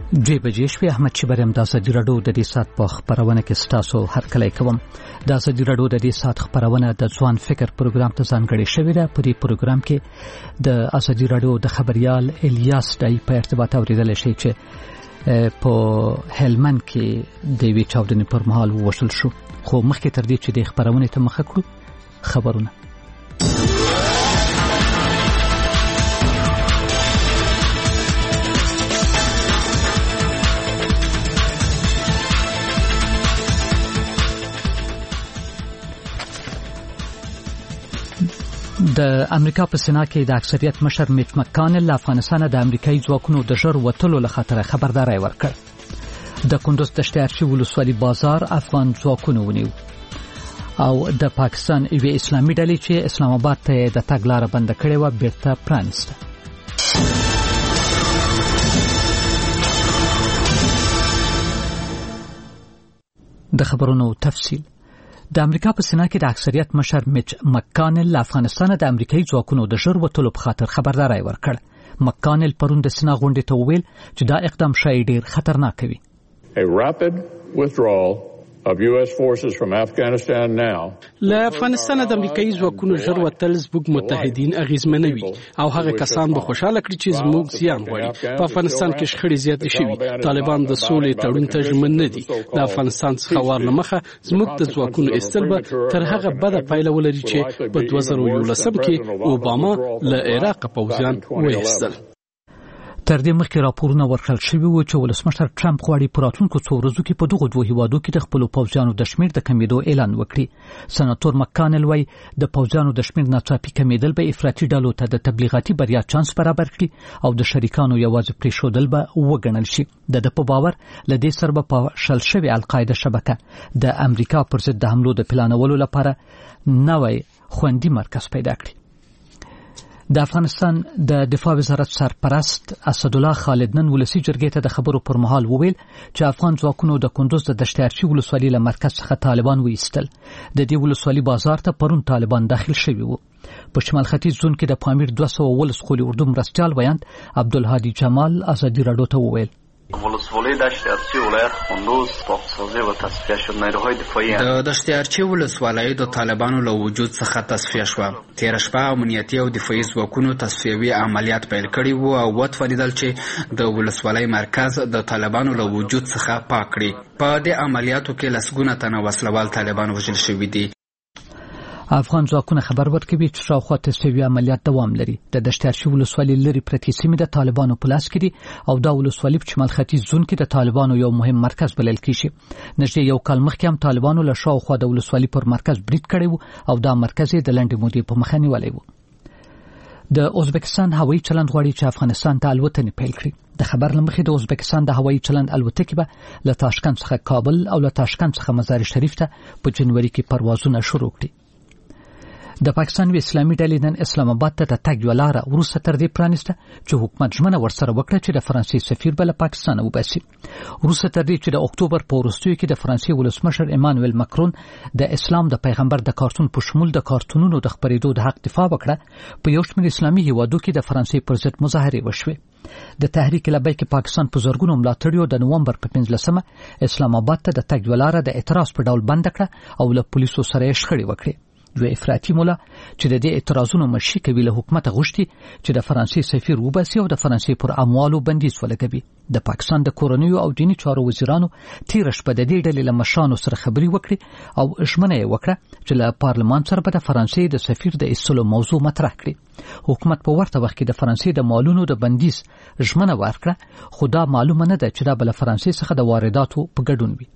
دوی بجې شوې. احمد شبرم د ازادي راډیو د دې سات په خبرونه کې ستاسو هرکلی کوم. د ازادي راډیو د دې سات خبرونه د ځوان فکر پروګرام ته ځانګړې شوې ده. په دې پروګرام کې د ازادي راډیو د خبريال الیاس دای په ارتباط اوریدل شي چې په هلمند کې د وی چاودنې پر مهال وشل شو. خو مخکې تر دې چې د خبرونه ته مخه کړو خبرونه د امریکا په سنا کې د اکثریت مشر میچ مکانل له افغانستان د امریکایي ځواکونو د ژر وټلو له خطر خبرداري ورکړ. د کندوز دشت ارشي ولسوالي بازار افغان ځواکونو ونیو او د پاکستان یوې اسلامي ډلې چې اسلام آباد ته د تګ لار بند کړې و بیرته پرانسته. د خبرونو تفصیل. د امریکا په سنا کې د اکثریت مشر میچ مکانل له افغانستان د امریکایي ځواکونو د ژر وټلو په خاطر خبرداري ورکړ. مکانل پرون د سنا غونډې ته وویل چې دا اقدام شاید ډیر خطرناک وي. A rapid withdrawal of US forces from Afghanistan now. له افغانستان د امریکایي ځواکونو ژر وتل زموږ متحدین اغیزمنوي او هغه کسان به خوشاله کړي چې زموږ زیان غواړي. په افغانستان کې شخړې زیاتې شوي. طالبان د سولې تړون ته ژمن نه دي. د افغانستان څخه ورله مخه زموږ د ځواکونو استل به تر هغه بده پایله ولري چې په 2011 کې اوباما له عراق پوځیان وایستل. تر دې مخکې راپورونه ورکړل شوي وو چې ولسمشر ټرمپ غواړي په راتلونکو څو ورځو کې په دغو دوه هیوادو کې د خپل پوځیانو د شمیر د کمیدو اعلان وکړي. سناتور مکانل وایي د پوځیانو د شمیر ناڅاپي کمیدل به افراطي ډلو ته د تبلیغاتي بریا چانس برابر کړي او د شریکانو یوازې پریښودل به وګڼل شي. د په باور لدې سره به په شل شوی القاعده شبکه د امریکا پر ضد د حملو د پلانولو لپاره نوې خوندي مرکز پیدا کړي. د افغانستان د دفاع وزارت سرپرست اسدالله خالد نن ولسی جرګې ته د خبرو پر مهال وویل چې افغان ځواکونو د کندوز د دشت ارشي ولسوالي له مرکز څخه طالبان وایستل. د دې ولسوالي بازار ته پرون طالبان داخل شوي وو. په شمال ختیځ زون کې د پامیر 200 خولي اردو مرستيال ویاند عبدالهادي جمال ازادي راډیو ته وویل ولسوالی دشت ارچی ولایت کندوز پاکسازی و تصفیه شد. نیروهای دفاعی د دشت ارچی ولسوالی د طالبانو له وجود څخه تصفیه شو. تیر شپه امنیتي او دفاعي ځواکونو تصفیوي عملیات پیل کړي وو او وتولیدل چې د ولسوالی مرکز د طالبانو له وجود څخه پاک کړي. په دې عملیاتو کې لسګونه تنه وسلوال طالبان وژل شوي دي. افغان ځواکونه خبر ورکوي چې شاوخوا تصفیوي عملیات دوام لري. د دشت ارشي ولسوالي لري پرتې سیمې د طالبانو په لاس کې دي او دا ولسوالي په شمال ختیځ زون کې د طالبانو یو مهم مرکز بلل کیږي. نږدې یو کال مخکې هم طالبانو له شاوخوا د ولسوالي پر مرکز برید کړی وو او دا مرکز د لنډې مودې په مخه نیولې وو. د ازبکستان هوایي چلند غواړي چې افغانستان ته الوتنې پیل کړي. د خبر لمخې د ازبکستان د هوایي چلند الوتکې به له تاشکند څخه کابل او له تاشکند څخه مزار شریف ته په جنوري کې پروازونه شروع کړي. د پاکستان اسلامي ډلې نن اسلام آباد ته د تګ یو لار وروسته تر دې پرانسته چې حکومت ژمنه ورسره وکړه چې د فرانسې سفیر بل پاکستان وباسي. وروسته تر دې چې د اکتوبر په وروستیو کې د فرانسې ولسمشر ایمانوئل ماکرون د اسلام د پیغمبر د کارتون په شمول د کارتونونو د خبرېدو د حق دفاع وکړه، په یو شمېر اسلامي هیوادو کې د فرانسې پر ضد مظاهرې وشوې. د تحریک لبیک پاکستان په زرګونو ملاتړیو د نومبر په 15مه اسلام آباد ته د تګ یو لار د اعتراض په ډول بند کړه او له پولیسو سره یې شخړې وکړې. یو افراطي مولا چې د دې اعتراضونو مشي کوي له حکومت غوښتي چې د فرانسې سفیر وباسي او د فرانسې پر اموالو بندیز ولګوي. د پاکستان د کورنیو او دینی چارو وزیرانو تیر شپه د دې ډلې له مشرانو سره خبري وکړي او ژمنه یې وکړه چې له پارلمان سره به د فرانسې د سفیر د ایستلو موضوع مطرح کړي. حکومت په ورته وخت کې د فرانسې د مالونو د بندیز ژمنه ورکړه، خو دا معلومه نه ده چې دا بل فرانسې څخه د وارداتو په ګډون وي.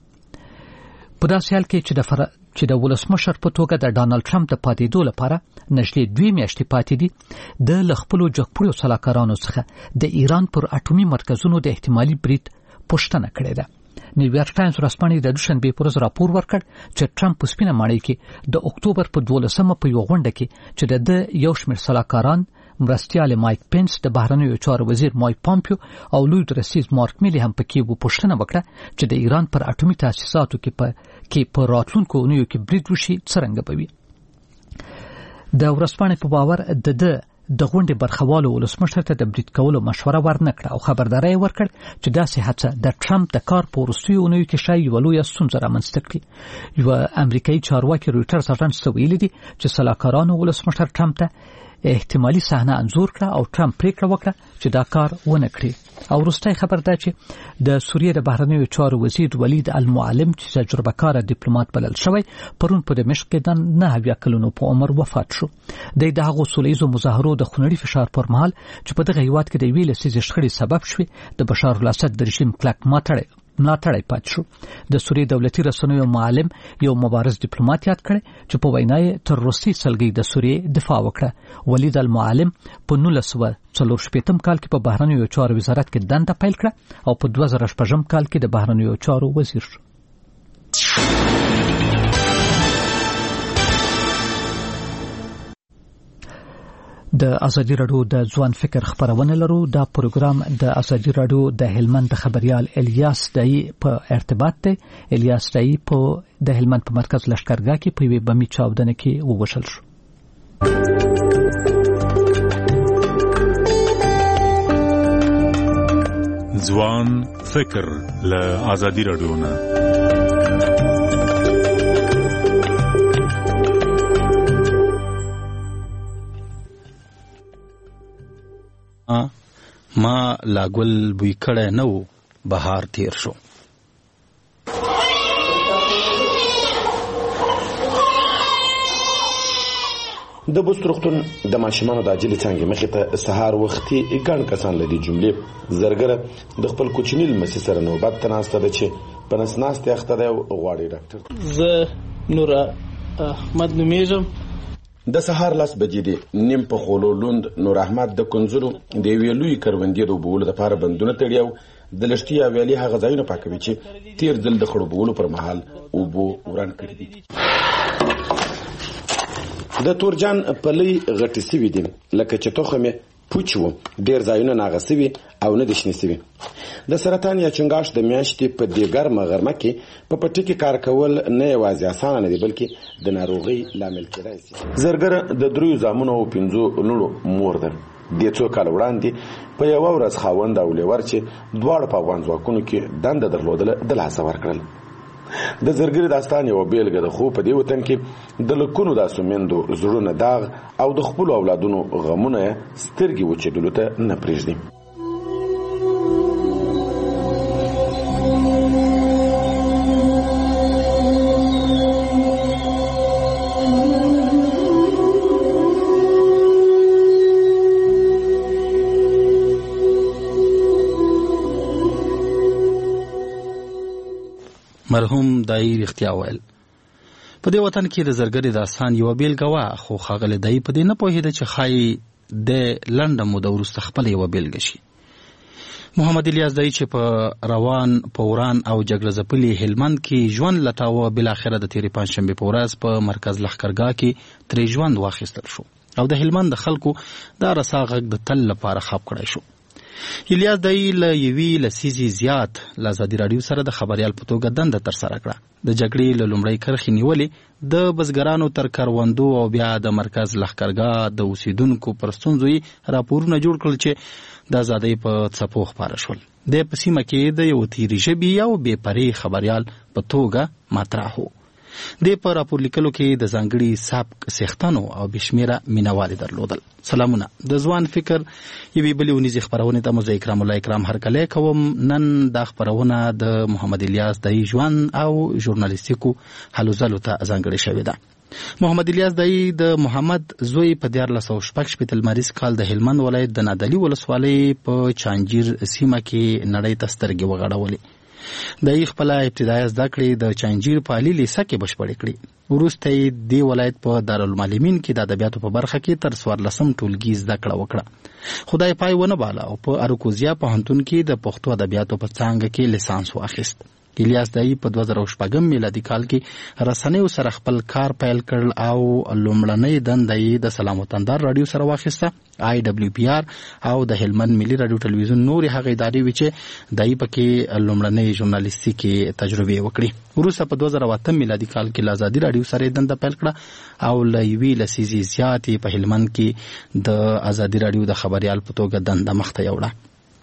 په داسې حال کې چې د ولسمشر په توګه د ډانلډ ټرمپ د پاتېدو لپاره نږدې 2 میاشتې پاتې دي، د لخپلو جګپړو سلاکارانو څخه د ایران پر اټومي مرکزونو د احتمالي برید پوښتنه کړې ده. نیویارک ټایمز ورځپاڼې د دوشنبه پر ورځ راپور ورکړ چې ټرمپ په سپینه ماڼۍ کې د اکتوبر په 12مه په یو غونډه کې چې د یو شمېر سلاکاران مرستيال مایک پینس، د بهرنیو چارو وزیر مایک پامپیو او لوی درسیز مارک میلی هم پکې وو. پوښتنه وکړه چې د ایران پر اټومي تاسیساتو کې په راتلونکو اونیو کې برید وشي څرنګه به وي. د ورځپاڼې په باور د د غونډې برخوالو ولسمشر ته د برید کولو مشوره ورنکړه او خبرداری ورکړ چې داسې هڅه د ټرمپ د کار په وروستیو اونیو کې شاید یوه لویه ستونزه رامنځته کړي. یوه امریکایي چارواکي رویټرز اژانس ته ویلي دي چې سلاکارانو ولسمشر ټرمپ ته احتمالي صحنه انځور کړه او ټرمپ پریکړه وکړه چې دا کار ونه کړي. او وروستی خبر ده چې د سوریې د بهرنیو چارو وزیر ولید المعلم چې تجربه کار ډیپلوماټ بلل شوی پرون په دمشق کې د 9 کلونو په عمر وفات شو. د هغو سولهییزو مظاهرو د خونړي فشار پر مهال چې په دغه هیواد کې د یوې لسیزې شخړې سبب شوې د بشار الاسد د رژیم کلک ملاتړی پات شو. د سوریې دولتي رسنیو معلم یو مبارز ډیپلوماټ یاد کړي چې په وینا یې تر روسي سلګۍ د سوریې دفاع وکړه. ولید المعلم په 1940 کال کې په بهرنیو چارو وزارت کې دنده پیل کړه او په 2016 کال کې د بهرنیو چارو وزیر شو. د ازادي رادیو د ځوان فکر خبرونه لرو. دا پروګرام د ازادي رادیو د هلمند د خبريال الیاس دای په ارتباط دی. الیاس دای په د هلمند په مرکز لشکرګاه کې په یوه بمي چاودنه کې ووژل شو. ځوان فکر له ازادي رادیو نه ما لاګل بوی کړه نو بهار تیر شو. د بوست روغتون د ماشومانو د عاجلې څنګه مخې ته سهار وختي ګڼ کسان لدی جملې زرګره د خپل کوچنی لمسي سره نوبت تناسته ده چې په نسناست اخته ده غواړي ډاکټر. زه نور احمد نومیږم. د سهار لاس بجې دي نیم په خولو لوند نور احمد د کنزرو د ویلوي کروندې د بوله د پاره بندونه تړیاو د لشتي ویلي هغه ځایونه پاکوي چې تیر ځل د خړو بولو پر مهال او بو وران کړی دي. د تورجان پلي غټي سوي دي لکه چې توخمه پوچو ډیر ځایونه ناغسوي او نه دشنسوي. د سرطان یا چنګاش د میاشتې په دیګر مغرمه کې په پټي کې کار کول نه یوازې اسانه نه دي بلکې د ناروغي لامل کېدای شي. زرګر د دریو زامنو او 5 لړو مور ده. د څو کال وړاندې په یو ورځ خاوند او لور چې دواړه په افغان ځواکونو کې دنده درلودله د لاس ورکړل. د زرګر داستان یو بیلګه ده خو په دې وطن کې د لکونو د سومندو زړونه داغ او د خپل اولادونو غمونه سترګې وچېدلو ته نه پرېږدي. مرحوم دای رښتیا ویل. په دې وطن کې د زرګري داستان یو بیلګه وا خو خاغله دای په دې نه پوهیده چې خای د لنډه موده وروسته خپل یو بیلګه شي. محمد الیاس دای چې په روان پوران او جګړه ځپلي هلمند کې ژوند لټاوه بل اخره د تیرې پنځشنبه په ورځ په مرکز لښکرګاه کې ترې ژوند واخیستل شو او د هلمند خلکو دا رساغه د تل لپاره خاپ کړی شو. الیاس دای له یوې لسیزې زیات له ازادي رادیو سره د خبريال په توګه دنده تر سره کړه. د جګړې له لومړۍ کرښې نیولې د بزګرانو تر کروندو او بیا د مرکز لښکرګاه د اوسیدونکو پر ستونزو راپورونه جوړ کړل چې د ازادۍ په څپو خپاره شول. د په سیمه کې د یو تیری ژبې او بې پرې خبريال په توګه مطرح و. د په راپور لیکلو کې د ځانګړي سابق سختانو او بشمیره مینوالي درلودل. سلامونه د ځوان فکر یوې بلې ونیزې خبرونه ته مو اکرام الله اکرام هرکلی کوم. نن دا خبرونه د محمد الیاس دای ژوند او ژورنالیستیکو هلو ځلو ته ځانګړې شوې ده. محمد الیاس دای د محمد زوی په 1416 لمریز کال د هلمند ولایت د نادعلي ولسوالۍ په چانجیر سیمه کې نړۍ ته سترګې وغړولې. د خپل ابتدایي زده کړې د چانجیر په عالی لیسه کې بشپړې کړې. وروسته یې د ولایت په دارالمعلمین کې د ادبیاتو په برخه کې تر 14 ټولګي زده کړه وکړه. خدای پای ونه باله او په اروکوزیا پوهنتون کې د پښتو ادبیاتو په څانګه کې لیسانس واخیست. الیاس دای په 2014 میلادي کال کې رسنیو سره خپل کار پیل کړل او لومړنۍ دندې د سلام وطندار رادیو سره واخیسته. IWPR او د هلمند ملي رادیو ټلویزیون نور هغه ادارې وی چې دای پکې لومړنۍ ژورنالیستیکي تجربه وکړي. وروسته په 2008 میلادي کال کې د آزادي رادیو سره دنده پیل کړه او لوی لسیزي زیاتې په هلمند کې د آزادي رادیو د خبريال په توګه دنده مخته یوړه.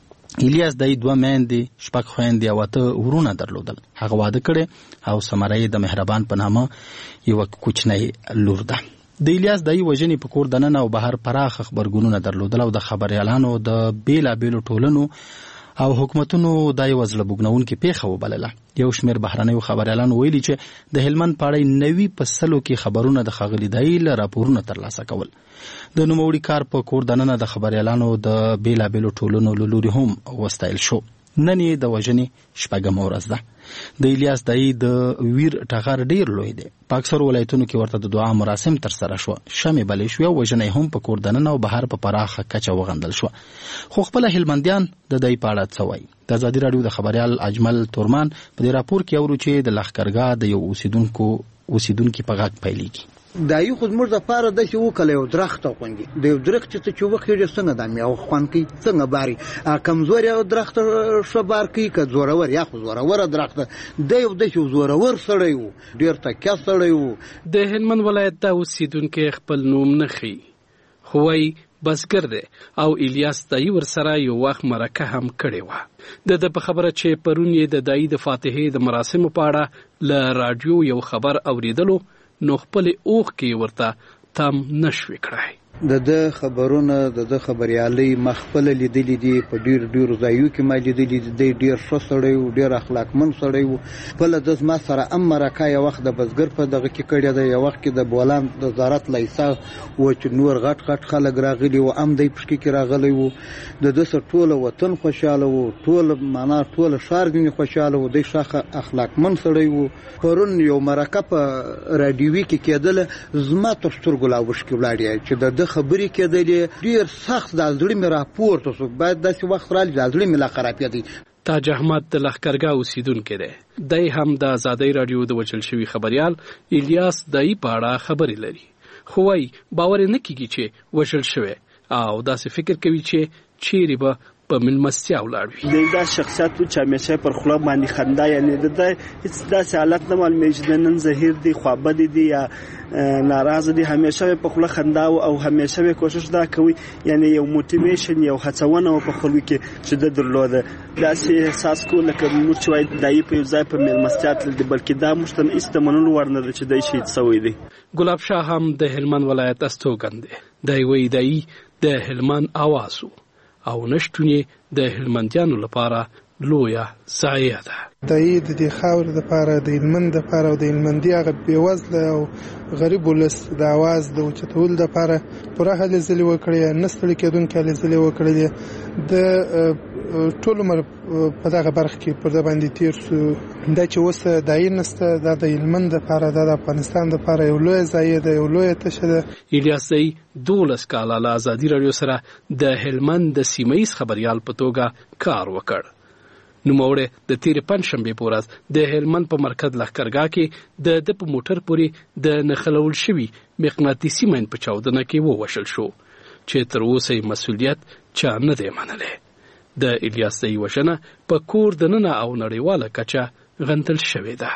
الیاس دای 2 میندې، 6 خويندې او 8 ورونه درلودل. هغه واده کړي او سمرای د مهربان په نامه یو کوچنی لور ده. د الیاس دای وژنې په کور دننه او بهر پراخ خبرګونونه درلودل او د خبريالانو د بیلابېلو ټولنو او حکومتونو دای وزله بوګنون کې پیښه وبلله. یو شمیر بهرنیو خبريالانو ویلي چې د هلمند پاړې 90% کې خبرونه د خغلی دای له راپورونو ترلاسه کول. د نوموړي کار په کور دننه د خبريالانو د بیلابېلو ټولنو له لوري هم وستایل شو. نن یې د وژنې 6مه ورځ ده. د الیاس دای د ویر ټغر ډیر لوی دی. په اکثر ولایتونو کې ورته د دعا مراسم تر سره شو. شمع بلې شو او وژنې هم په کور دننه او بهر په پراخه کچه وغندل شو. خو خپل هلمندیان د دای په اړه څه وایي؟ د آزادي رادیو د خبريال اجمل تورمان په دې راپور کې اورو چې د لښکرګاه د یو اوسیدونکو په غاک پیلېږي. دایي خود موږ د پاره د شو کله یو درخت خوندي د یو درخت چې چوبه خېږي څنګه د میاو خوان کی څنګه باري کمزوري یو درخت شبار کی ک زورور یا خو زورور درخت د یو د شو زورور سړی وو ډیر تکیا سړی وو. د هلمند ولایت د اوسیدونکو خپل نوم نخي خوای بسګر دی او الیاس دای ورسره یو وخت مرکه هم کړې و. د په خبره چې پرون یې د دای د فاتحې د مراسمو په اړه ل رادیو یو خبر اوریدلو نو خپل اوخ کې ورته تم نشوي کړای. د خبرونه د خبريالي مخفل لیدلې دي په ډیر ځایو کې ما لیدلې دي. ډیر ښه سړی او ډیر اخلاقمن سړی وو. په لږ ما سره امرکه یو وخت د بزګر په دغه کې کړی دی. یو وخت کې د بولان د وزارت لایسا و چې نور غټ خلک راغلي و ام دی پښکې کې راغلي وو. د سر ټوله وطن خوشاله وو. ټول معنا ټول شهر کې خوشاله وو. د شاخه اخلاقمن سړی وو. پرون یو مرکه په رادیوي کې کېدل زما تر سترګو لا وښکې ولاړی چې د خبرې کېدلې ډیر سخت د زړه مې راپورته شو. باید داسې وخت راځي د زړه مې لا خرابېږي. تاج احمد د لښکرګاه اوسیدونکی دی. دای هم د آزادۍ رادیو د وچل شوی خبريال الیاس دای په اړه خبرې لري. خو وايي باور نه کیږي چې وشل شوی او داسې فکر کوي چې چیرې به په ملمستیا ولاړ وي. دا شخصیت چې همیشه پر خلا باندې خندا یعنی د هیڅ داسې حالت نه معلومیږي چې نن زهیر دی خوابد دی یا ناراضه دی. همیشه په خلا خندا او همیشه کوشش دا کوي یعنی یو موټیویشن یو هڅونه په خلکو کې چې د درلوده داسې احساس کو لکه موږ چې وای دای په ځای په ملمستیا تل دی بلکې دا مشتن استمنول ورنه چې دای شي څوی دی. ګلاب شاه هم د هلمند ولایت استوګن دی. دای وی دای د هلمند आवाज او نشټونی د هلمندیانو لپاره لویه ضایعه ده. د دې خاور لپاره د هلمند لپاره او د هلمندي هغه بیوزله او غریب ولس د आवाज د اوچتول لپاره پوره هلې ځلې وکړې نستړي کېدونکې هلې ځلې وکړې. د ټول عمر په دغه برخه کې پر د باندې تیر شو. دا چې اوس دای نسته د هلمند لپاره د افغانستان لپاره یو لوی ضایعه ده یو لوی تشه ده. الیاس دای 12 کاله له آزادي رادیو سره د هلمند د سیمایي خبريال په توګه کار وکړ. نوموړی د تیر پنځشنبه په ورځ د هلمند په مرکز لښکرګاه کې د په موټر پورې د نخلول شوی مقناطیسي مین په چاودنه کې ووشل شو چې تر اوسه مسؤلیت چا نه دی منلی. د الیاس دای وژنه په کور دننه او نړیواله کچه غندل شوې ده.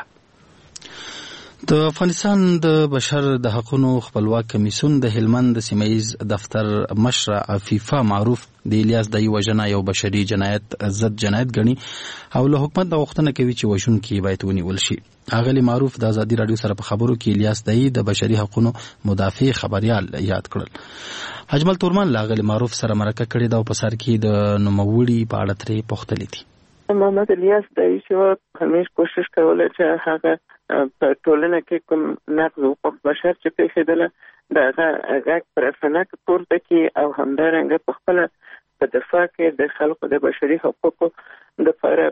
د افغانستان د بشر د حقوقو خپلواک کمیسیون د هلمند سیمایي دفتر مشر عفیفه معروف د الیاس دای وژنه یو بشري جنایت ضد جنایت ګڼي او له حکومت د غوښتنه کوي چې وژونکي باید ونیول شي. اغلی معروف د آزادي رادیو سره په خبرو کې الیاس دای د بشري حقوقو مدافع خبريال یاد کړل. اجمل تورمان لاغلی معروف سره مرکه کړې ده او په سر کې د نوموړي په اړه ترې پوښتنې دي. محمد الیاس دای چې همیش کوشش کوله چې هغه په ټولنه کې کوم نقض حقوق بشر چې پیښېدله دغه پر فنک پورته کې او همدارنګه په خپل په دفاع کې د خلکو د بشري حقوقو د لپاره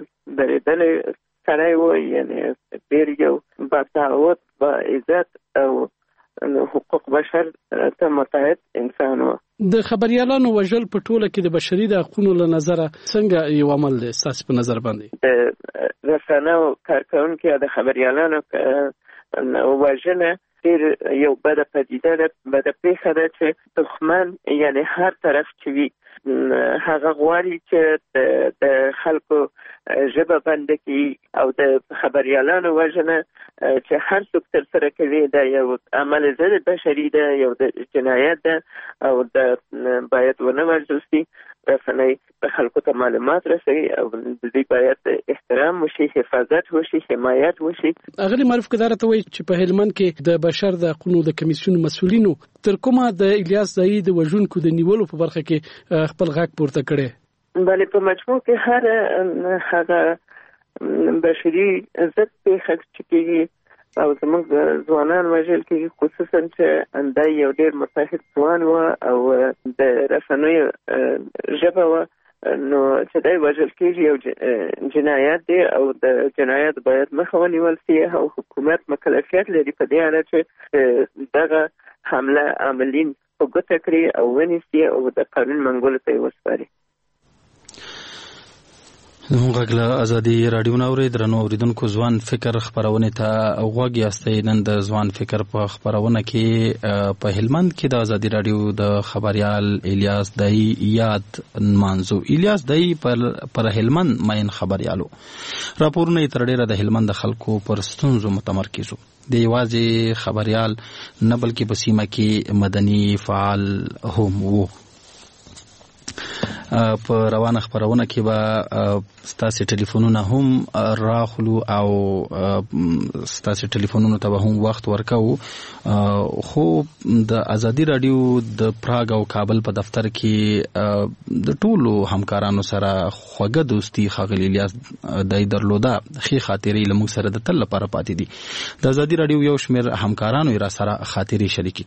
درېدلې سړی و. یعنی ډېر یو با تعهد با عزت او حقوق بشر ته متعهد انسان و. د خبريالانو وژل په ټوله کې د بشري حقوقو له نظره څنګه یو عمل دی تاسو په نظر باندې؟ د رسنیو کارکونکو د خبريالانو وژنه ډیر یو بد پدیده ده، بد پیښه ده چې دښمن یعنی هر طرف چې وي هغه غواړي چې د خلکو ژبه بند کړي او د خبريالانو وژنه چې هر څوک ترسره کوي دا یو عمل ضد بشري ده، یو د جنایت ده او د باید ونه وژل شي. رسنۍ د خلکو ته معلومات رسوي او د دې باید احترام وشي، حفاظت وشي، حمایت وشي. اغلی معروف کدار ته وایي چې په هلمند کې د بشر د حقوقو د کمیسیون مسؤلینو تر کومه د الیاس دای د وژونکو د نیولو په برخه کې خپل غږ پورته کړي؟ بلې په مجموع کې هغه بشري ضد پیښه چې کېږي او زموږ ځوانان وژل کېږي، خصوصا چې دا یو ډېر متحد ځوان و او د رسنیو ژبه و، نو چې دی وژل کېږي یو جنایت دی او د جنایت باید مخه ونیول شي او حکومت مکلفیت لري په دې اړه چې دغه حمله عاملین په ګوته کړي او ونیسي او د قانون منګولو ته یې وسپاري. زموږ غږ له ازادي راډیو نه اورئ. درنو اورېدونکو، ځوان فکر خپرونې ته غوږ یاستئ. نن د ځوان فکر په خپرونه کې په هلمند کې د ازادي راډیو د خبريال الیاس دای یاد نمانځو. الیاس دای پر هلمند ماین خبريالو راپورونه تر ډیره د هلمند خلکو پر ستونزو متمرکز وو. د یوازې خبريال نه بلکې په سیمه کې مدني فعال هم وو. په روانه خبرونه کې به ستاسو ټلیفونونه هم راخلو او ستاسو ټلیفونونو ته هم وخت ورکو. خو د ازادي راډیو د پراګ او کابل په دفتر کې د ټولو همکارانو سره خوږه دوستي ښاغلي الیاس دای درلوده. ښې خاطرې له موږ سره د تل لپاره پاتې دي. د ازادي راډیو یو شمېر همکارانو را سره خاطرې شریکې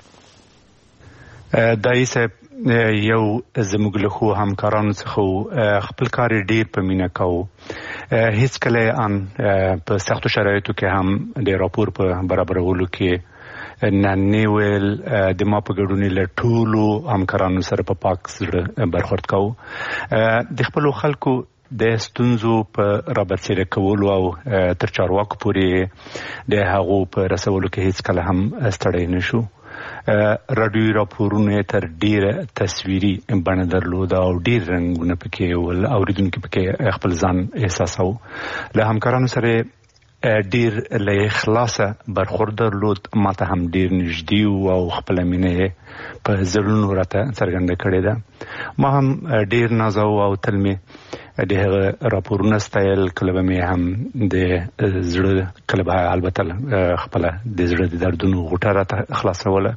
کړي. دای صاحب یو زموږ له خو همکارانو څخه خپل کار ډیر په مینه کوو. هیڅ کله ان په سختو شرایطو کې هم د راپور په برابرولو کې نه نیول د ما په ګډون له ټولو همکارانو سره په پاک سره برخورد کوو. د خپل خلکو د ستونزو په رابطه کولو او تر چارواکو پورې د هغو په رسولو کې هیڅ کله هم ستړی نشو. راډیوي راپورونه تر ډیره تصویري بڼه درلوده او ډیر رنګونه پکې ول، اوریدونکو پکې خپل ځان احساساو. له همکارانو سره ډیر له اخلاصه برخورد درلود. ماته هم ډیر نږدې او خپل مینه په زړونو راته څرګنده کړې ده. ما هم ډیر نازو او تل مې د هغه راپورونه ستایل. کله به مې هم د زړه کله به البته خپل د زړه د دردونو غوټه راته خلاصوله.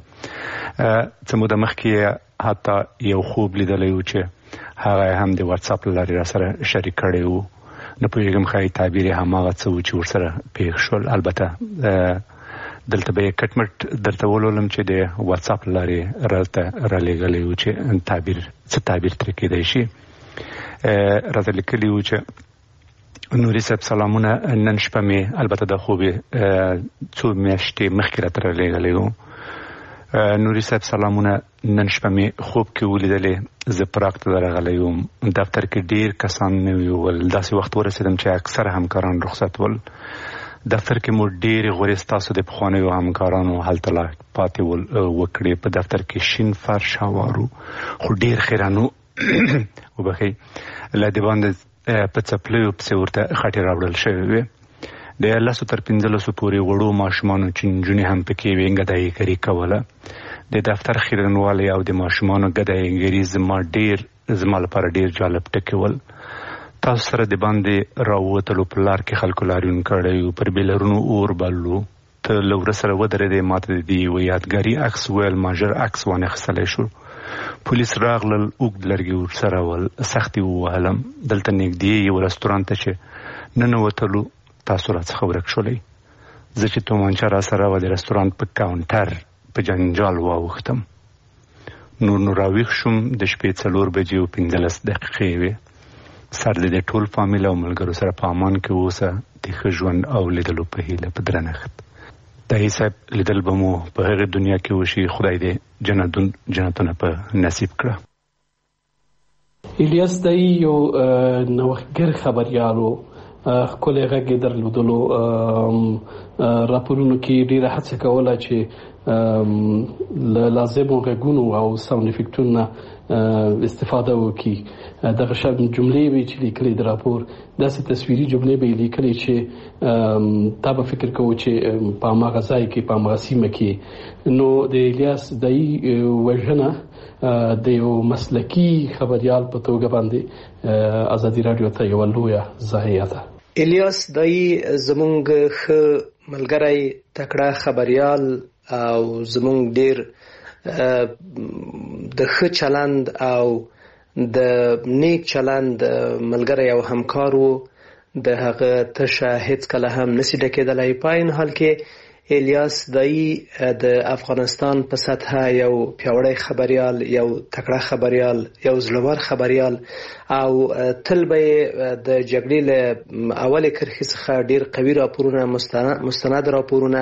څه موده مخکې حتی یو خوب لیدلی و چې هغه هم د واتساپ له لارې را سره شریک کړی و. نه پوهېږم ښایي تعبیر یې هماغه څه و چې ورسره پېښ شول. البته دلته به یې کټ مټ درته ولولم چې د واتساپ له لارې راته رالیږلی و چې څه تعبیر ترې کېدی شي. راته لیکلي و چې نوري صاحب سلامونه، نن شپه مې البته د خوبې څو میاشتې مخکې راته رالیږلی و. نوري صاحب سلامونه، نن شپه مې خوب کې ولیدلې زه پراګ ته درغلی وم. دفتر کې ډیر کسان مې ویول. داسې وخت ورسېدم چې اکثره همکاران رخصت ول. دفتر کې مو ډېرې غورې ستاسو د پخوانیو همکارانو هلته لا پاتې وکړې. په دفتر کې شین فرش هوارو خو ډېر خیرانو وبخئ له د باندې په څپلیو پسې ورته خټې راوړل شوې وې. د 10 تر 15 پورې وړو ماشومانو چې نجونې هم پکې وې ګدایګري کوله. د دفتر خیرنوالي او د ماشومانو ګدایګري زما لپاره ډېر جالب ټکي ول. تاسو سره د باندې راووتلو په لار کې خلکو لاریون کړی، پر بیلرونو اور بلو. ته له ور سره ودرېدې، ماته د دې یادګاري عکس ویل ما ژر عکس وانخیستلی شو. پولیس راغلل، اوږد لرګي ورسره ول، سختي ووهلم. دلته نږدې یو رستورانت ته چې ننوتلو تاسو راڅخه ورک شولئ. زه چې تومانچه را سره وه د رستورانت په کاونټر په جنجال واوښتم. نو راویښ شوم. د شپې 4 بجې او 15 دقیقې وې. سر د ټول فامیل او ملګرو سره په امان کې اوسه. د ښه ژوند او لیدلو په هیله په درنښت. دایي صاحب لیدل به مو په هغه دنیا کې وشي، خدای دې جنتونه په نصیب کړه. الیاس دایي یو نوښتګر خبریال و، ښکلی غږ یې درلودلو، راپورونو کې ډېره هڅه کوله چې له لازمو غږونو او ساوند افیکټونو نه استفاده وکړي. دغه شان جملې به چې لیکلې د راپور، داسې تصویري جملې به یې لیکلې چې تا به فکر کوو چې په هماغه ځای کې، په هماغه سیمه کې. نو د الیاس دایي وژنه د یو مسلکي خبریال په توګه باندې ازادي راډیو ته یوه لویه ضایعه ده. الیاس دایي زموږ ښه ملګری، تکړه خبریال او زموږ ډیر د ښه چلند او د نیک چلند ملګری او همکار و. د هغه تشه هیڅ کله هم نسی ډکېدلی. په عین حال کې الیاس دایي د افغانستان په سطحه یو پیاوړی خبریال، یو تکړه خبریال، یو زړور خبریال او تل به د جګړې له اولې کرښې څخه ډیر قوي راپورونه، مستند راپورونه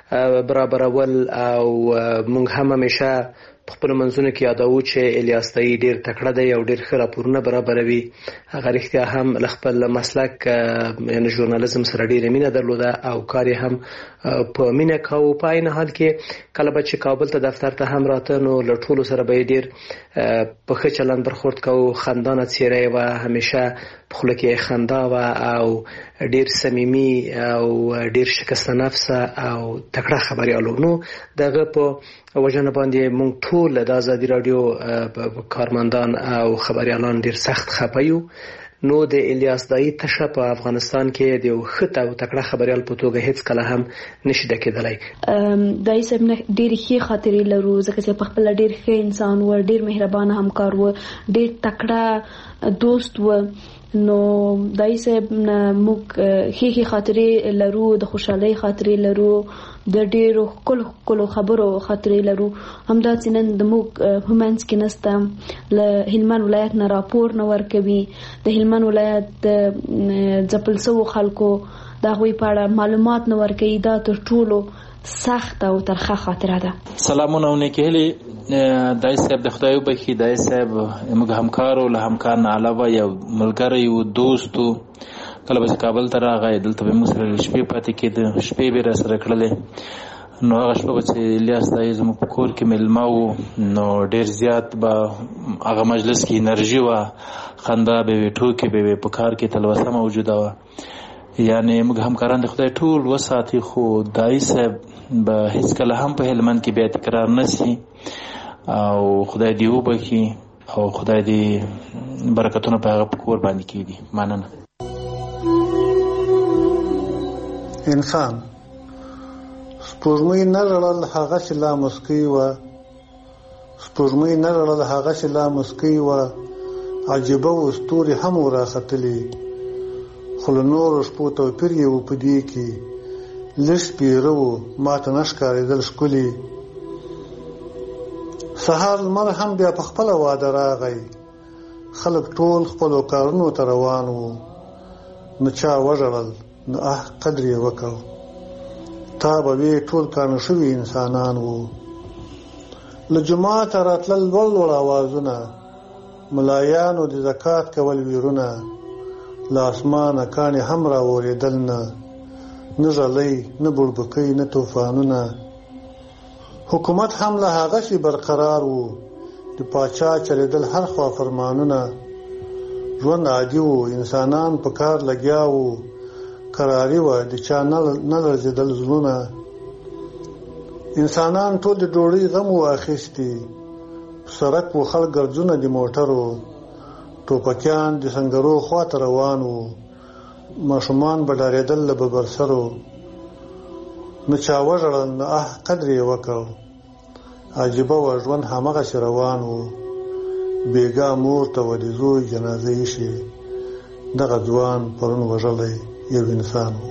برابرول. او موږ هم همیشه په خپلو منځونو کې یادوو چې الیاس دایي ډیر تکړه دی او ډیر ښه راپورونه برابروي. هغه رښتیا هم له خپل مسلک یعنې ژورنالیزم سره ډیره مینه درلوده او کار یې هم په مینه کاوه. په عین حال کې کله به چې کابل ته دفتر ته هم راته، نو له ټولو سره به یې ډیر په ښه چلند برخورد کوو. خندانه څیره یې وه، همیشه په خوله کې یې خندا وه او ډیر صمیمي او ډیر شکسته نفسه او تکړه خبریال و. نو دغه په وژنه باندې موږ ټول د ازادي راډیو کارمندان او خبریالان ډیر سخت خفه یو. نو د الیاس دایي تشه په افغانستان کې د یو ښه او تکړه خبریال په توګه هیڅ کله هم نشي ډکېدلی. دایي صاحب ډېرې ښې خاطرې لرو، ځکه چې په خپله ډېر ښه انسان و، ډېر مهربانه همکار و، ډېر تکړه دوست و. نو دایي صاحب موږ ښې خاطرې لرو، د خوشحالۍ خاطرې لرو، د ډېرو ښکلو خبرو خاطرې لرو. همداسې نن د موږ په منځ کې نسته، له هلمند ولایت نه راپور نه ورکوي. د هلمند ولایت د ځپل شوو خلکو د هغوی په اړه معلومات نه ورکوي. دا تر ټولو سخت او ترخه خاطره ده. سلامونه او نیکې هیلې. دایي صاحب د خدای وبخښي، دایي صاحب موږ همکار و، له همکار نه علاوه یو ملګری و، دوست و. کله به چې کابل ته راغی، دلته به موږ سره شپې پاتې کېده، شپې به یې راسره کړلې. نو هغه شپه به چې الیاس دایي زموږ په کور کې میلمه و، نو ډېر زیات به هغه مجلس کې انرژي وه، خندا به وي، ټوکې به وي، په کار کې تلوسه موجوده وه. یعنې موږ همکاران د خدای ټول وساتي، خو دایي صاحب به هیڅکله هم په هلمند کې بیا تکرار نه سي. او خدای دې وبخښي او خدای دې برکتونه په هغه په کور باندې کېږي. مننه. انسان سپوږمۍ نه لړل هغه چې لا مسکی وه، سپوږمۍ نه لړل هغه چې لا مسکی وه، عجیبه و ستوري هم وراختلي، خو له نورو شپو توپیر یې و په دې کې، لږ سپېره و ماته نه ښکارېدل ښکلي. سهار لمر هم بیا په خپله واده راغی، خلک ټول خپلو کارونو ته روان وو. نو چا وژړل، نو قدر یې وکړ. تا به وې ټول کاڼه شوي انسانان وو. له جوماته راتلل لوړ لوړ اوازونه، ملایانو د زکات کول ویرونه، له اسمانه کاڼې هم راورېدل، نه ږلۍ، نه بړبکۍ، نه طوفانونه. حکومت هم له هغه شي برقرار وو، د پاچا چلېدل هر خوا فرمانونه. ژوند عادي وو، انسانان په کار لګیا وو، کراري وه، د چا نه لړزېدل زړونه. انسانان ټول د ډوډۍ غم و اخیستي، سړک و خلک ګرځونه د موټرو، ټوپکیان د سنګرو خواته روان وو، ماشومان به ډارېدل له ببرسرو. نو چا وژړل، نو قدر یې وکړ. عجیبه وه ژوند همغسې روان و، بېګا مور ته و د زوی جنازه ایښې، دغه ځوان پرون وژلی یو انسان و.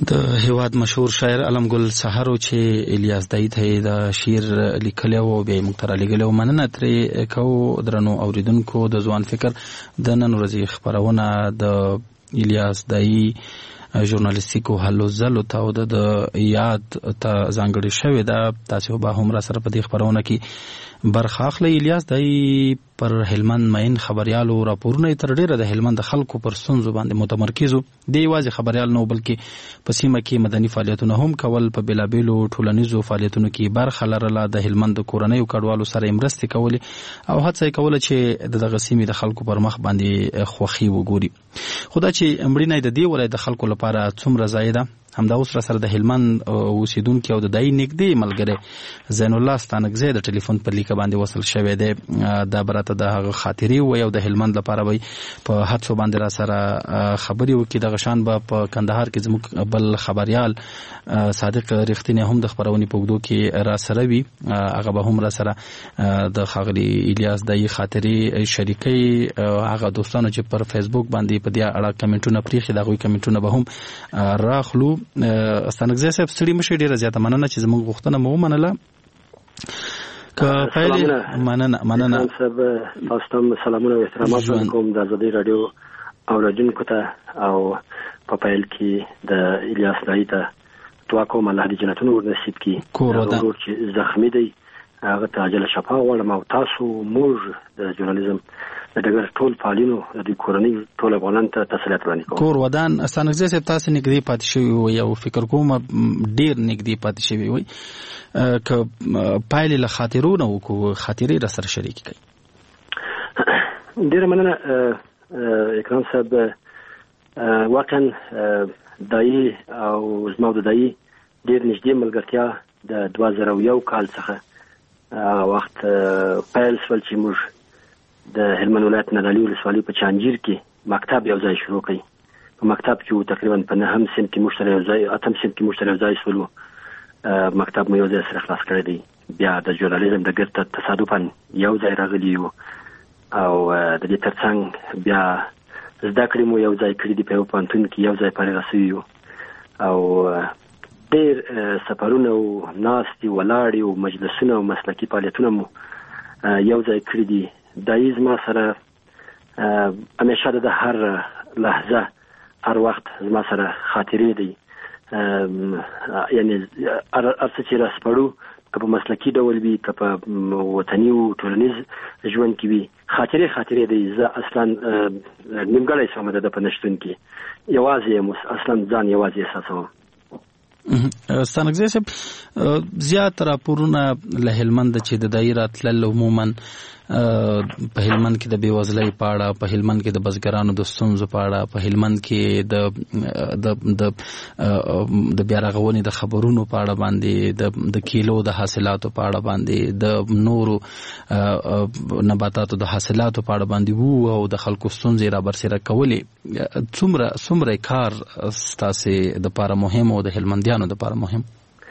د هیواد مشهور شاعر علمګل سحرو چې الیاس دای ته د شعر لیکلی او بیا موږ ته رالیږلی مننه ترې کوو درنو اوریدونکو د ځوان فکر د نن ورځې خپرونه د الیاس دای ژورنالیستیکو هلو ځلو ته او د یاد ته ځانګړې شوې ده. تاسو به هم را سره په دې خپرونه کې برخه اخلئ. الیاس دای پر هلمند مین خبريالو راپورونه تر ډیره د هلمند د خلکو پر ستونزو باندې متمرکز دی. یوازې خبريال نه بلکې په سیمه کې مدني فعالیتونه هم کول، په بلابلو ټولنیزو فعالیتونو کې برخه لرله، د هلمند کورنۍ او کډوالو سره مرستې کولې او هڅه کوله چې دغه سیمې د خلکو پر مخ باندې خوخي وګوري. خدا چې امړینه د دې ولایت د خلکو لپاره څومره زیاده همدا اوس را سره د هلمند اوسیدونکو او د دای نږدې ملګری زین الله ستانکزی د ټلیفون پر لیکه باندې وصل شوی دی. دا براته د هغه خاطرې و یو د هلمند لپاره وي په هڅو باندې را سره خبري وکي. د غشان به په کندهار کې زموږ بل خبريال صادق رښتینی هم د خبرونې په وګدو کې را سره وي، هغه به هم را سره د خاغلی الیاس دای خاطرې شریکي هغه دوستانو چې پر فیسبوک باندې په دې اړه کمنټونه پریخي دغه کمنټونه به هم راخلو. استانکزی صاحب ستړي مشه ډیره زیاته مننه چې زموږ غوښتنه مو ومنله. مننه صاحب، تاسو ته سلامونه او احترامات کوم د ازادي رادیو اوریدونکو ته او په پیل کې د الیاس دای ته دعا کوم الله دې جنتونه ورنصیب کړي. ورور چې زخمی دی هغه ته عاجله شفا غواړم او تاسو موږ د ژورنالیزم د ډګر ټول فعالینو د کورنۍ ټول افغانان ته تسلیت وړاندې کوم. کور ودان استانکزی صاحب تاسو نږدې پاتې شوی وي او فکر کوم ډیر نږدې پاتې شوی وي ک پایلې له خاطرونه او کو خاطرې را سره شریک کړئ. ډیر مننه اکرام صاحب. واقعا دای او زما د دای ډیر نږدې ملګرتیا د 2001 کال څخه وخت پیل شول چې موږ د هلمند ولایت نادعلي ولسوالۍ په چانجیر کې مکتب یو ځای شروع کړی. په مکتب کې تقریبا په 9 سیم کې موږ سره یو ځای 8 سیم کې موږ سره یو ځای شولو. مکتب مې یو ځای سره خلاص کړی دی. بیا د ژورنالیزم د ګرته تصادفاً یو ځای راغلی یو او د دې ترڅنګ بیا زده کړې مو یو ځای کړی دی په یو پوهنتون کې یو ځای فارغ شوي یو او ډېر سفرونه او ناستې ولاړې او مجلسونه او مسلکي فعالیتونه مو یو ځای کړي دي. دای زما سره همیشه د هر لحظه هر وخت زما سره خاطرې دي. یعنی ارڅ چې راسپړو که په مسلکي ډول وي که په وطني او ټولنیز ژوند کې وي خاطرې دي. زه اصلا نیمګړی شوم د په نشتون کې یوازې یم اصلا ځان یوازې احساسوم. استانکزی صاحب زیات راپورونه له هلمند چې د دایره تلل عموما په هلمند کې د بیوزلۍ په اړه، په هلمند کې د بزګرانو د ستونزو په اړه، په هلمند کې د بیا رغونې د خبرونو په اړه باندې، د کیلو د حاصلاتو په اړه باندې، د نورو نباتاتو د حاصلاتو په اړه باندې وو او د خلکو ستونزې را برسېره کولې. څومره کار ستاسو د لپاره مهم او د هلمندیانو د لپاره مهم؟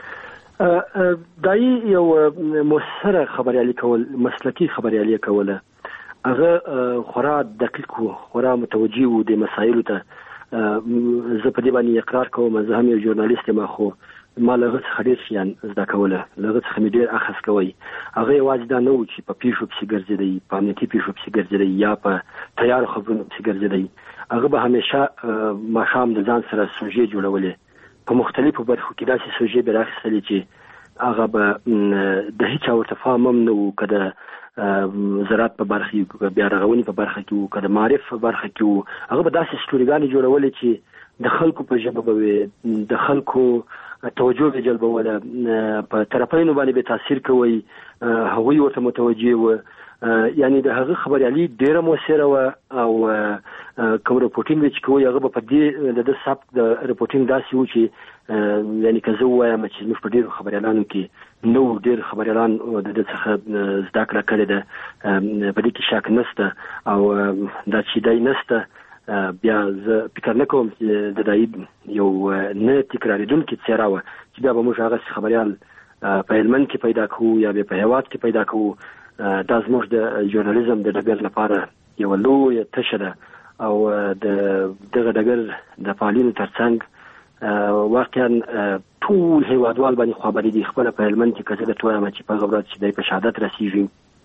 دای یو مؤثره خبريالي کول، مسلکي خبريالي کوله، هغه خورا دقیق وو، خورا متوجي وو د مسایلو ته. زه په دې باندې اقرار کوم، زه هم یو ژورنالیست یم خو ما له څه ډېر شیان زده کوله، له څه مې ډېر اخذ کوي. هغه یوازې دا نه و چې په پیښو پسې ګرځېدی، په امنیتي پیښو پسې ګرځېدی یا په تیارو خبرونو پسې ګرځېدی. هغه به همیشه ماښام د ځان سره سوژې جوړولې، په مختلفو برخو کې داسې سوژې به راخیستلې چې هغه به د هیچا ورته فهم هم نه وو، که د زراعت په برخه کې، که بیا رغونې په برخه کې وو، که د معارف په برخه کې وو. هغه به داسې سټوریګانې جوړولې چې د خلکو په ژبه به وي، د خلکو توجه به جلبوله، په طرفینو باندې به تاثیر کوي، هغوی ورته متوجه وو. یعنی د هغه خبريالي ډیره موثره وه او کوم رپورټینګ چې کوي هغه به په دې د سبک د رپورټینګ داسې و چې یعنی که زه ووایم چې موږ په ډېرو خبریالانو کې نو ډېر خبریالان د دې څخه زده کړه کړې ده، په دې کې شک نشته او دا چې دی نشته. بیا زه فکر نه کوم چې د دای یو نه تکرارېدونکې څېره وه چې بیا به موږ هغسې خبریال په هلمند کې پیدا کوو یا بیا په هېواد کې پیدا کوو. دا زموږ د ژورنالیزم د ډګر لپاره یوه لویه تشه ده او د دغه ډګر د فعالینو ترڅنګ واقعا ټول هیوادوال باندې خبرې دي خپل په هلمند کې کزه د توه چې په غبرات چې د په شهادت رسیږي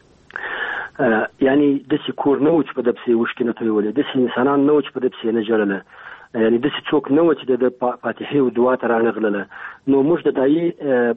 یعنی د سکور نو چې په دپسې وشکنه ته ولې د انسانان نو چې په دپسې نه جوړله یعنی د څوک نو چې د فاتحه او دعا تر رانغله نو موږ د دای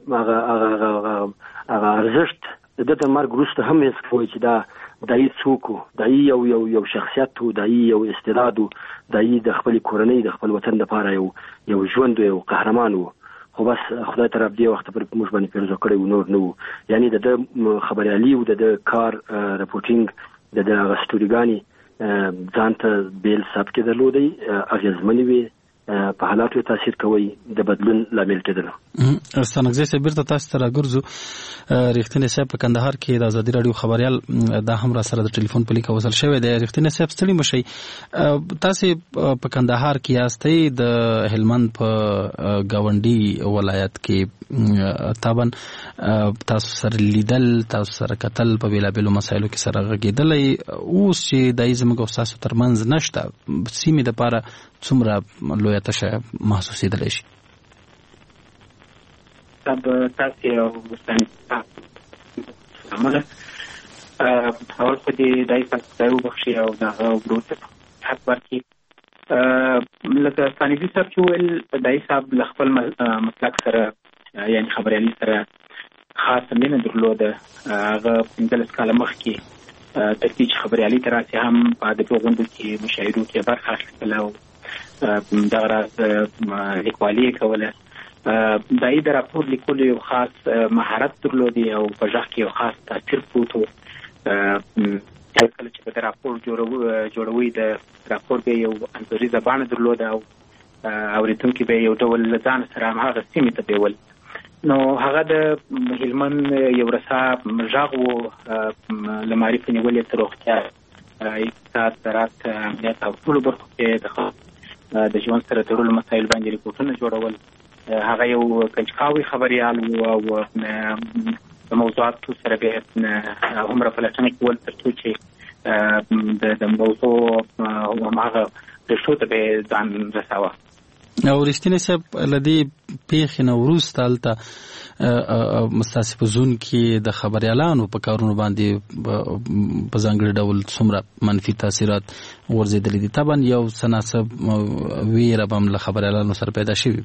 هغه ارزښت د مرګ وروسته هم هیڅ کوي چې دا دای څوک دای یو شخصیت او دای یو استعداد دای د خپل کورنۍ د خپل وطن لپاره یو ژوند یو قهرمان وو خو بس خدای طرف دی وخت پر موږ باندې پیرزو کړی نور نو یعنی د خبريالي او د کار رپورټینګ د غستوريګانی ځان ته بیل ثبت کې درلودي اغیزمنې وي په حالاتو تاثیر کوي د بدلون لامل کېدل ستانګزي سبیرته تاسو ته راګرځو ریښتینی صاحب په کندهار کې د ازادي رادیو خبريال دا هم را سره د ټلیفون په لیکه وصل شوی دی ریښتینی صاحب ستړي مشي تاسو په کندهار کې یاستئ د هلمند په گاونډي ولایت کې طبعا تاسو سره لیدل تاسو سره کتل په بیلابلو مسایلو کې سره غږیدلې اوس چې د ایزمګو تاسو ترمنځ نشته سیمې د لپاره څومره لویه تشه محسوسېدلی شي تاسو یو سمونه اول په دې دای تاسو یو بخشي او دا وروسته حق ورکړي لکه ثانوي صاحب چې ویل دای صاحب خپل مسلک سره یعنی خبريالي سره خاصه مینه درلوده هغه پنځلس کاله مخکې ترتیج خبريالي تر راسي هم په د غونډو کې مشاهدو کې برخه اخیستله او دا راز لیکوالي کوله دای د راپور لیکلو یو خاص مهارت درلودي او په ځخ کې یو خاص تاثیر پروتو کله چې په راپور جوړوي د راپور به یو انځوري زبانه درلوده او اوریدونکو به یو ډول ځان سره هغه سیمه ته بیول نو هغه د هلمند یو رسا ژغو لمعرف نیولې تر وختیا اقتصاد زراعت امنیت او ټول برخو کې د ژوند سره تړلو مسایل باندې ریپورتونه جوړول هغه یو کنجکاوي خبريال او د موضوعاتو سره به عمره پلاتنه کول ترڅو چې د موضوع هغه د شو ته به ځان رساوه او رښتینی صاحب لدی پیښ نوروز تالته مستاسف زون کې د خبريالانو په کارونو باندې په ځانګړي ډول څومره منفي تاثیرات ورزيدلې دي طبعا یو سناسب ویره بم له خبريالانو سره پیدا شوی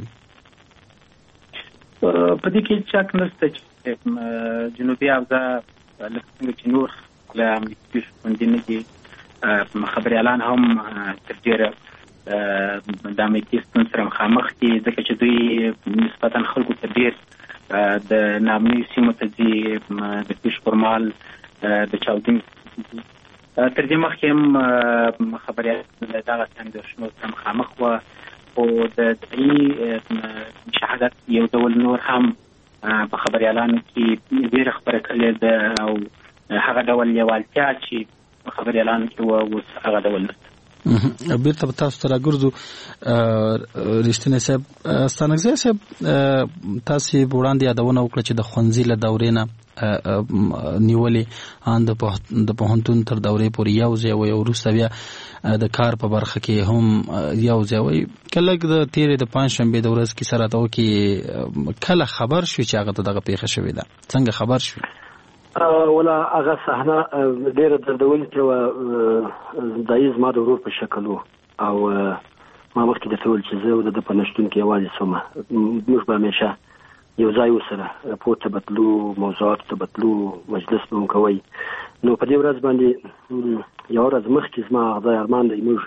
په دې کې چاک نشته چې جنوبي افغان لکه چې نور له امریکا باندې نه دي خبريالان هم تر ډیره د امریکا سره مخامخ دي ځکه چې دوی نسبتا خلکو ته ډیر د نامي سیمو ته دي د پیش فرمال د چاودین تر دې مخکې هم خبريال دغه څنګه شنو سره مخامخ و او د دې شهادت یو ډول نور هم په خبريالانو کې ډیر خبره کړې ده او هغه ډول یوالتیا چې خبريالانو کې و هغه ډول بیرته تاسو ته راګرځو رښتینی صاحب ستانګزي صاحب تاسو وړاندې یادونه وکړه چې د خونځي له دورې نه نیولې ان د پوهنتون تر دورې پورې یو ځای او وروسته بیا د کار په برخه کې هم یو ځای کله د تیرې د پنځشنبه د ورځ کې سره تاو کې کله خبر شو چې هغه دغه پیښه شوې ده څنګه خبر شو ولا هغه صحنه ډېر دردونکې و دایز ما د ورور په شکل و او ما وخت د ټول چې زه د پنځشتون کې یوازې سومه موږ به همیشه یو ځای وسره راپور ته بدلو موضوعات ته بدلو مجلس به کوي نو په دې ورځ باندې یو ورځ مخکې زما خدای ارمان دی موږ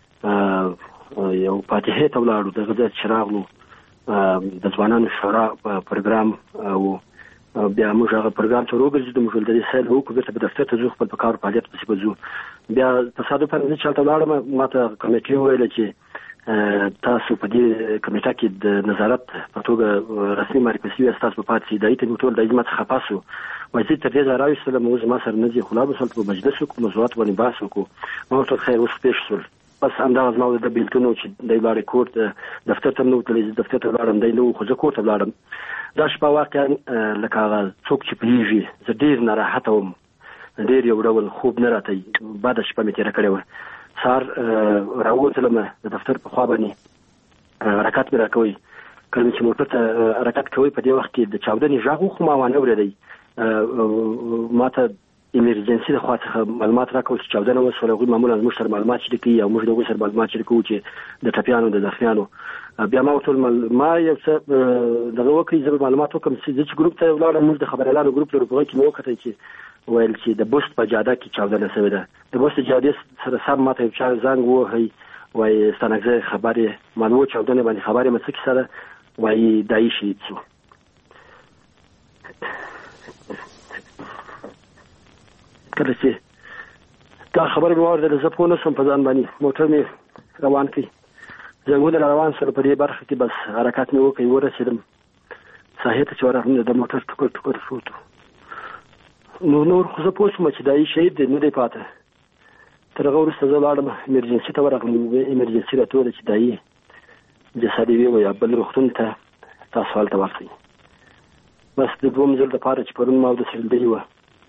یو فاتحه ته ولاړو د غزا چراغلو د ځوانانو شورا پروګرام او بیا موږ هغه پروګرام ته وګرځیدو موږ د دې سال هو کومه په دفتر ته ځو خپل په کار فعالیت پسې بځو بیا تصادفاً چې چلته ولاړم ماته کمیټې ویل چې تاسو په دې کمیټه کې د نظارت په توګه رسمي معرفي شوی تاسو په پاتې دی ته ټول د عظمت خپاسو وزیر ته دې راوي سره موږ ما سره نه دي خلابه سره په مجلس کې موضوعات باندې بحث وکړو نو ټول خیر اوس پېښ شول بس انداز نو د بیلتونو چې د لارې کوټ دفتر ته نو تللی دفتر ته لاړم دی نو خو زه کوټ ته لاړم دا شپه واقعا لکه هغه څوک چې پیږي زه ډیر ناراحته وم ډیر یو ډول خوب نه راته بعد شپه مې تیر کړې و سار راووتلم د دفتر په خوا باندې حرکت مې راکوي کله چې موټر ته حرکت کوي په دې وخت کې د چاودنې غږ خو ما وانه اورېدی ماته ایمرجنسي د خوا څخه معلومات راکول چې چاودنه وشوه هغوی معمولا زموږ سره معلومات شریکوي او موږ د هغوی سره معلومات شریکوو چې د ټپیانو د زخمیانو بیا ما ورته ما یو څه دغه وکړي زه به معلومات وکړم چې زه چې ګروپ ته ولاړم موږ د خبریالانو ګروپ لرو په هغې کې مې وکتل چې ویل چې د بست په جاده کې چاودنه شوې ده د بست جادې سره سم ماته یو چا زنګ ووهی وایي ستانکزی خبر یې معلومات چاودنې باندې خبر یې څه کیسه ده وایي دایي شهید شو کله چې دا خبره مې واورېدله زه پوه نه شوم په ځان باندې موټر مې روان کړي زنګونه را روان سره په دې برخه کې بس حرکت مې وکړي ورسېدم ساحې ته چې ورغلم د موټر ټوکر ټوکر شوت نور خو زه پوه شوم چې دایي شهید دی نه دی پاته تر هغه وروسته زه لاړم ایمرجنسي ته ورغلم ایمرجنسي راته وویل چې دایي جسد یې ووایي بل روغتون ته تاسو هلته ورسئ بس د دوم ځل دپاره چې پرون ما اودس لیدلې وه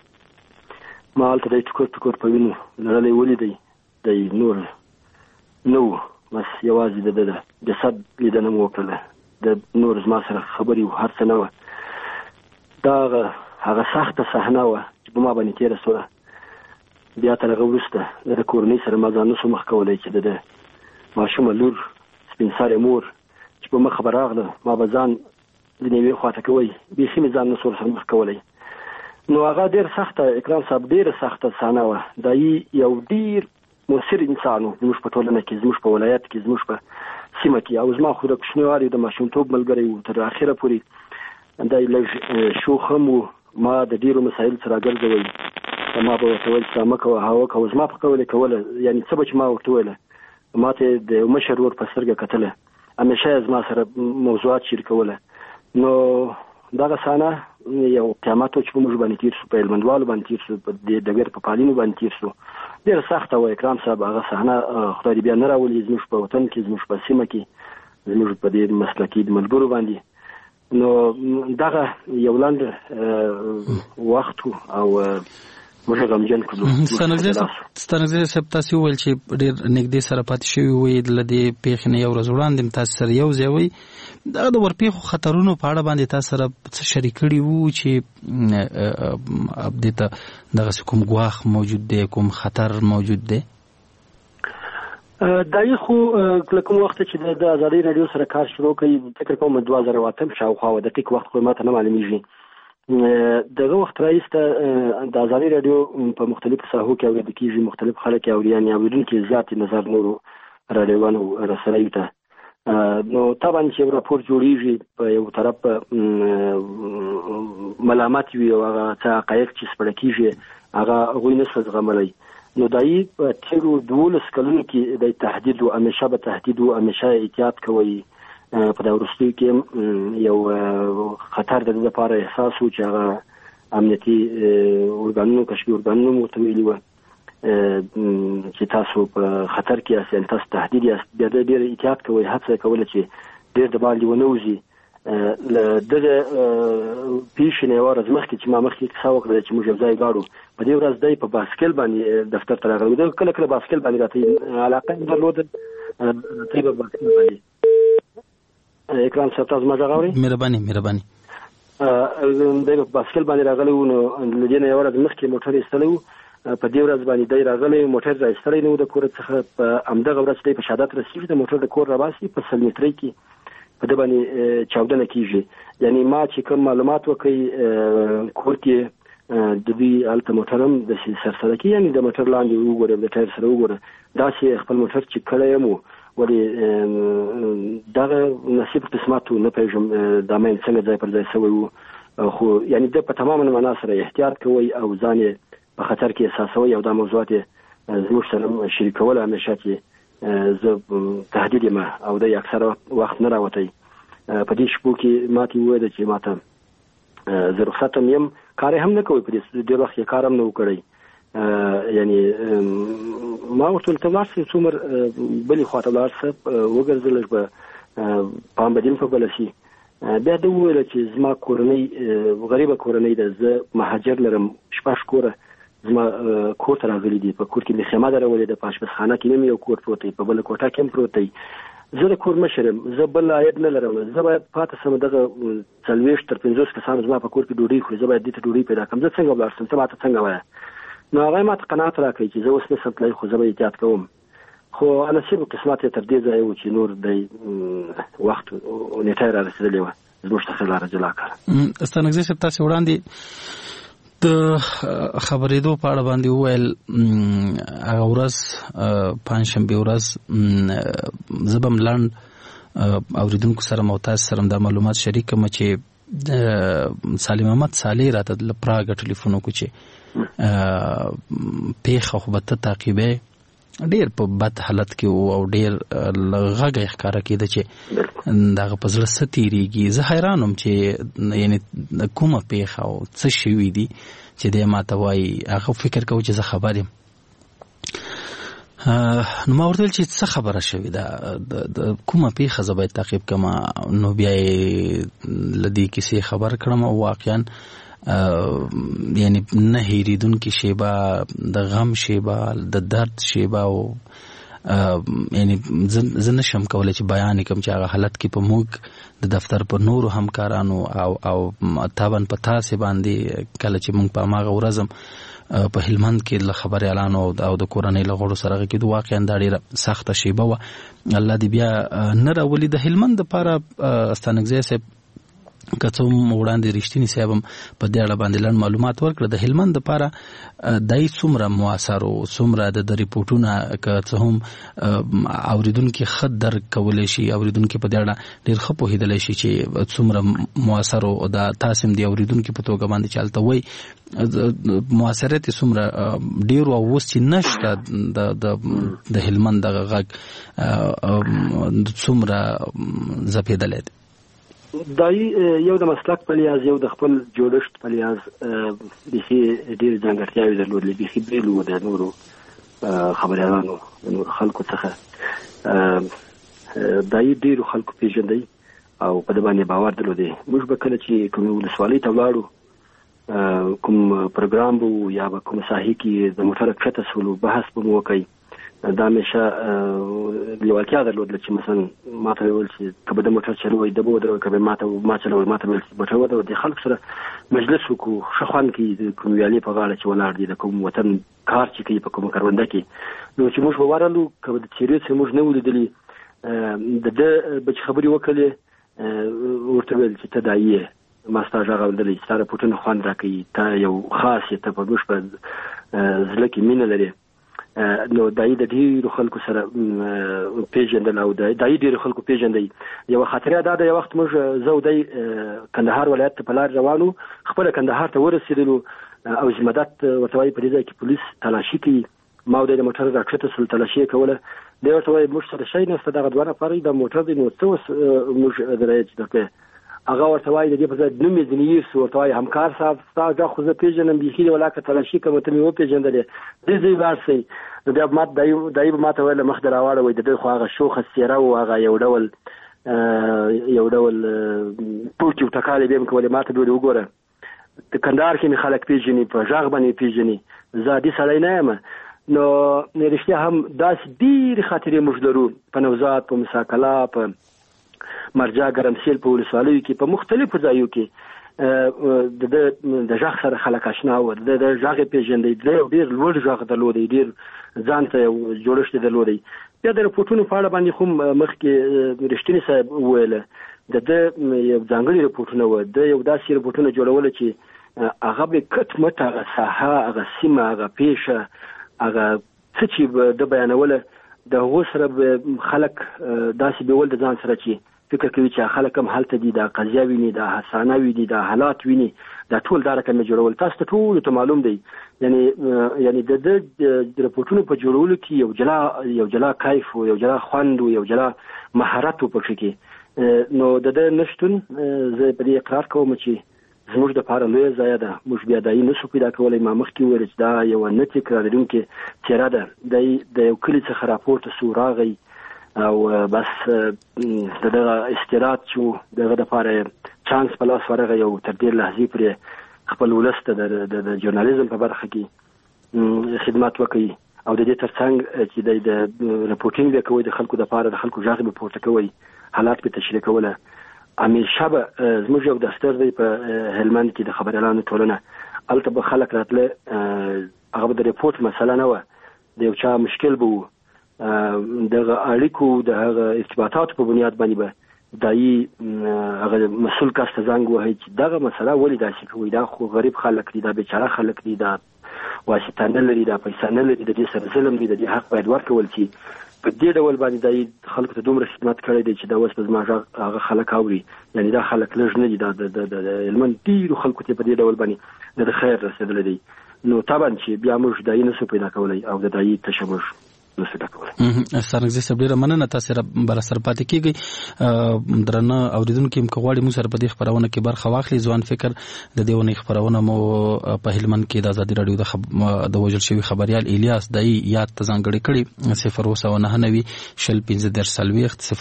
ما هلته دی ټوکر ټوکر په وینو لړلی ولیدی دی نور نه و بس یوازې د ده جسد لیدنه مو وکړله د نور زما سره خبرې و هر څه نه وه دا هغه سخته صحنه وه چې په ما باندې تېره شوه بیا تر هغه وروسته د کورنۍ سره ما ځان نشو مخ کولی چې د ده ماشومه لور سپین سرې مور چې په مخه به راغله ما به ځان د یوې خواته کوی بیخي مې ځان نشو سره مخ کولی نو هغه ډېر سخته اکرام صاحب ډېره سخته صحنه وه دا یو ډېر مؤثر انسان و زموږ په ټولنه کې زموږ په ولایت کې زموږ په سیمه کې او زما خو د کوچنیوالي د ماشومتوب ملګری و تر اخره پورې دا لږ شوخ هم و ما د ډېرو مسایلو سره راګرځوی ما به ورته ویل چې مه کوه هغه کوه زما په قول یې کوله یعنې څه به چې ما ورته ویله ما ته د یو مشر ورور په سترګه کتله همیشه یې زما سره موضوعات شریکوله نو دغه صحنه یو قیامت و چې په موږ باندې تېر شو په هلمندوالو باندې تېر شو په دې ډګر په پالینو باندې تېر شو ډېره سخته وه اکرام صاحب هغه صحنه خدای دې بیا نه راولي زموږ په وطن کې زموږ په سیمه کې زموږ په دې مسلکي ملګرو باندې نو دغه یو لنډ وخت او موږ غمجن کړو ستانکزی صاحب تاسو وویل چې ډېر نږدې سره پاتې شوي وئ له دې پېښې نه یو ورځ وړاندې م تاسو سره یو ځای وئ دغه د ورپېښو خطرونو په اړه باندې تاسو سره څه شریک کړي وو چې دې ته دغسې کوم ګواښ موجود دی کوم خطر موجود دی دا یې خو له کوم وخته چې د ازادۍ راډیو سره کار شروع کړي فکر کوم 2008 شاوخوا و دقیق وخت خو ماته نه معلومیږي دغه وخت راایسته د ازادۍ راډیو په مختلفو ساحو کې اورېدل کېږي مختلف خلک یې اوري یعنې اورېدونکي زیات نظر نورو راډیوګانو رسنیو ته نو طبعا چې یو راپور جوړېږي په یو طرف ملامت وي او هغه څه حقایق چې سپړه کېږي هغه هغوی نه شي زغملی نو دا یې په تېرو 12 کلونو کې د تهدید و همیشه به تهدید و همیشه احتیاط کوئ په دا وروستیو کې یو خطر د دې لپاره احساس و چې هغه امنیتي ارګانونو کشفي ارګانونو مو ورته ویلي وه چې تاسو په خطر کې یاست یعنې تاسو تهدید یاست بیا د ډېر احتیاط کوئ هڅه یې کوله چې ډېر د باندې ونه وځي له دغه پیښې نه یوه ورځ مخکې چې ما مخکې کیسه وکړله چې موږ یو ځای لاړو په دې ورځ دی په باسکل باندې دفتر ته راغلی ده کله کله باسکل باندې راته علاقه یې درلوده ته په باسکل باندې اکرام صاحب تاسو ما غږ اورئ مهرباني دی په باسکل باندې راغلی و نو له دې نه یوه ورځ مخکې موټر ایستلی و په دې ورځ باندې دی راغلی موټر رایستلی نه و د کور څخه په همدغه ورځ دی په شهادت رسېږي د موټر د کور راباسي په 100 مترۍ کې په دې باندې چاودنه کېږي یعنې ما چې کوم معلومات وکړئ کور کې د دوی هلته موټر هم داسې سرسره کې یعنې د موټر لاندې وګوره د ټایر سره وګوره داسې خپل موټر چې کړی یم ولې دغه نصیب قسمت و نه پوهېږم دا مین څنګه ځای پر ځای شوی و خو یعنې ده په تماما معنا سره احتیاط کوئ او ځان یې په خطر کې احساسوئ او دا موضوعات یې زموږ سره شریکول همیشه چې زه تهدید یم او دی اکثره وخت نه راوتی په دې شپو کې ماته وویل چې ماته زه رخصت هم یم کار یې هم نه کوئ په دې ډېر وخت یې کار هم نه و کړی یعنې ما ورته ویل ته ولاړ شئ څومره بلې خواته ولاړ شه وګرځه لږ به پام به دې په بله شي بیا ده وویله چې زما کورنۍ غریبه کورنۍ ده زه مهاجر لرم 6 کوره زما کور ته راغلي دي په کور کې مې خیمه درولې ده په اشپزخانه کې مې یو کور پروت دی په بله کوټه کې هم پروت دی زه د کور مشر یم، زه بل عاید نه لرم، زه باید پاتې سم دغه 40 تر 50 کسان زما په کور کې ډوډۍ خوري، زه باید دې ته ډوډۍ پیدا کړم، زه څنګه ولاړ شم، ته ماته څنګه وایه. نو هغه ماته قناعت راکړي چې زه اوس نشم تللی، خو زه به احتیاط کوم. خو نصیب قسمت یې تر دې ځای و چې نور د وخت نیټه را رسېدلې وه، زموږ څخه لاره جلا کړه. ستانکزی صاحب تاسې وړاندې د خبرېدو په اړه باندې وویل هغه ورځ پنجشنبې ورځ زه به لنډ اورېدونکو سره او تاسو سره دا معلومات شریک کړم چې سالم احمد صالح راته له پراګ ټلیفون وکړو چې پیښه خو به ته تعقیبې، ډېر په بد حالت کې او ډېر غږ یې ښکاره کېده چې دغه په زړه څه تېرېږي. زه حیران وم چې یعنې کومه پیښه او څه شوي دي چې دی ما ته وایي. هغه فکر کوو چې زه خبر یم. نو ما ورته ویل چې څه خبره شوې ده، د کومه پیښه زه باید تعقیب کړم. نو بیا یې له دې کیسې خبر کړم او واقعا یعنی نه هېرېدونکې شیبه، د غم شیبه، د درد شیبه، او یعنی زه نشم کولی چې بیان کړم چې هغه حالت کې په موږ د دفتر پر نورو همکارانو او طبعا په تاسې باندې کله چې موږ په هماغه ورځ په هلمند کې له خبریالانو او د کورنۍ له غړو سره غږېدو، واقعا دا ډېره سخته شیبه وه. الله دې بیا نه راولي. د هلمند دپاره ستانکزی صاحب که څه هم وړاندې رښتیني صاحب هم په دې اړه باندې لنډ معلومات ورکړه. د هلمند دپاره دای څومره مؤثر و، څومره د ریپورټونه که څه هم اورېدونکي ښه درک کولی شي، اورېدونکي په دې اړه ډېر ښه پوهېدلی شي چې څومره مؤثر و. دا تاسې هم د اورېدونکي په توګه باندې چې هلته وایي مؤثریت یې څومره ډېر و، او اوس چې نشته د هلمند دغه غږ څومره ځپېدلی دی. دای یو د مسلک په لحاظ، یو د خپل جوړښت په لحاظ بیخي ډېرې ځانګړتیاوې درلودلې، بیخي بېل و د نورو خبریالانو، د نورو خلکو څخه. دای ډېرو خلکو پېژندی او په ده باندې باور درلودی. موږ به کله چې کومې ولسوالۍ ته ولاړو، کوم پروګرام به و یا به کومه ساحې کې د موټره کښته سولو، بحث به مو وکړئ، دا همیشه لیوالتیا درلودله چې مثلا ما ته ویل چې که به د موټر چلوئ ده به ودروئ، که به ما چلوئ ما ته ویل چې موټر ودروئ. د خلکو سره مجلس وکړو، ښه خوند کوي د کوم ویالې په غاړه چې ولاړ دي، د کوم وطن کار چې کوي په کومه کرونده کې. نو چې موږ به ورغلو، که به د څېرې څخه موږ نه ولیدلي، د ده به چې خبرې وکړلې ورته ویل چې ته دایي یې، ما ستا غږ اورېدلی چې ستا رپوټونه خوند راکوي، ته یو خاص یې، ته په موږ په زړه کې مینه لرې. نو دای د ډیرو خلکو سره پیژندل او دای ډیرو خلکو پیژندل. یو خاطره دا د یو وخت موږ زه او دای کندهار ولایت ته په لار روانو، خپل کندهار ته ورسېدلو او زمادت ورته وایي په دې ځای کې پولیس تلاشي کوي. ما او د موټر راکښته سول، تلاشي یې کوله. دی ورته وایي موږ سره شی نشته، دغه دوه نفر د موټر دی، نو څه اوس موږ درایج درکړی. هغه ورته وایي د دې په ځای نوم یې ځینې یېرسو، ورته وایي همکار صاحب ستا غږ خو زه پېژنم، بیخي دې ولاکه تلاشي کوم، ته مې وپېژندلې، دې ځای لاړ شئ. نو بیا دای به ما ته ویل مخ دې راواړه، وایي د دوی خو هغه شوخه څېره و، هغه یو ډول ټوکې و ټکالې به یې م کولې. ما ته به وګوره، د کندهار کې مې خلک پېژني، په غږ باندې مې پېژني، زه عادي سړی نه یم. نو رښتیا هم داسې ډېرې خاطرې موږ لرو په نوزاد، په مساکلا، په مرجع ګرمسیل، په ولسوالیو کې، په مختلفو ځایو کې د غږ سره خلک آشنا وو، د غږ یې پېژندی، ډېر لوړ غږ درلودی، ډېر ځان ته یو جوړښت یې درلودی. بیا د رپوټونو په اړه باندې خو مخکې رښتیني صاحب وویله، د ده یو ځانګړي رپوټونه وو، د یو داسې رپوټونه جوړوله چې هغه به کټ مټ هغه ساحه، هغه سیمه، هغه پیښه، هغه څه چې د بیانوله، د هغو سره به خلک داسې بیول د ځان سره چې فکر کوي چې خلک هم هلته دي، دا قضیه ویني، دا حسانه ویني، دا حالات ویني، دا ټول دا رقم یې جوړول. تاسو ته ټولو ته معلوم دی، یعنی د رپوټونو په جوړولو کې یو جلا کیف و، یو جلا خوند و، یو جلا مهارت و پکې کې. نو د ده نشتون زه په دې اقرار کوم چې زموږ دپاره لویه ضایعه ده. موږ بیا دایي نشو پیدا کولی. ما مخکې وویل چې دا یوه نه تکرارېدونکې څېره ده. دی د یو کلي څخه راپورته سو، راغی او بس دغه استعداد چې دغه دپاره چانس په لاس ورغی او تر ډېر لحظې پورې خپل ولس ته د ژورنالیزم په برخه کې خدمت وکړي او د دې ترڅنګ چې د رپورټینګ به کوي د خلکو د پاره د خلکو ژغ به پورته کوي حالات به تشریح کوله همیشه به زموږ یو دفتر دی په هلمند کې د خبريالانو ټولنه البته به خلک راتله هغه د ریپورت مسله نه و د یو چا مشکل به دغه اړیکو د هغه ارتباطاتو په بنیاد باندې به دایي هغه مسؤل کس ته زنګ وهي چې دغه مسله ولې داسې کوي دا خو غریب خلک دي دا بیچاره خلک دي دا واسطه نه لري دا پیسې نه لري د دې سره ظلم دي د دې حق باید ورکول شي په دې ډول باندې دای خلکو ته دومره خدمت کړی دی چې دا اوس په زماجه هغه خلک اوري یعنی دا خلک لږ نه دي د علمن ډیرو خلکو ته په دې ډول باندې د خیر رسیدل دي نو طبعا چې بیا موږ دای نه څه پیدا کولای او د دای تشمش نشو دا کولای سرنګزي صبر مننه تاسو بر سر پاتې کیږي درنه اوریدونکو کوم غواړي مو سره په دې خبرونه کې برخه واخلي ځوان فکر د دیونه خبرونه مو په هلمند کې د آزادي رادیو د وجل شوی خبريال الیاس دای یاد تزانګړي کړي 099 شل 15 در سلويخت 002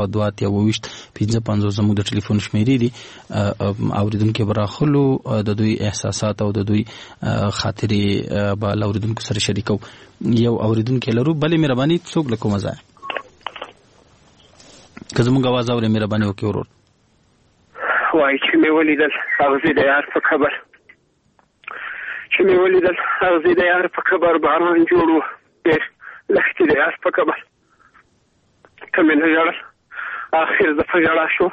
15 زموږ د ټلیفون شمیرې دي اوریدونکو براخلو د دوی احساسات او د دوی خاطرې به اوریدونکو سره شریکو یو اوریدونکو لرو بلې مهرباني څوک له کومه ځای که زموږ आवाज اوري مهرباني وکړئ ورور وای چې مې ولیدل هغه د یار په خبر باران جوړو لختې د یار په خبر کمه نه جوړ اخر د فجړا شو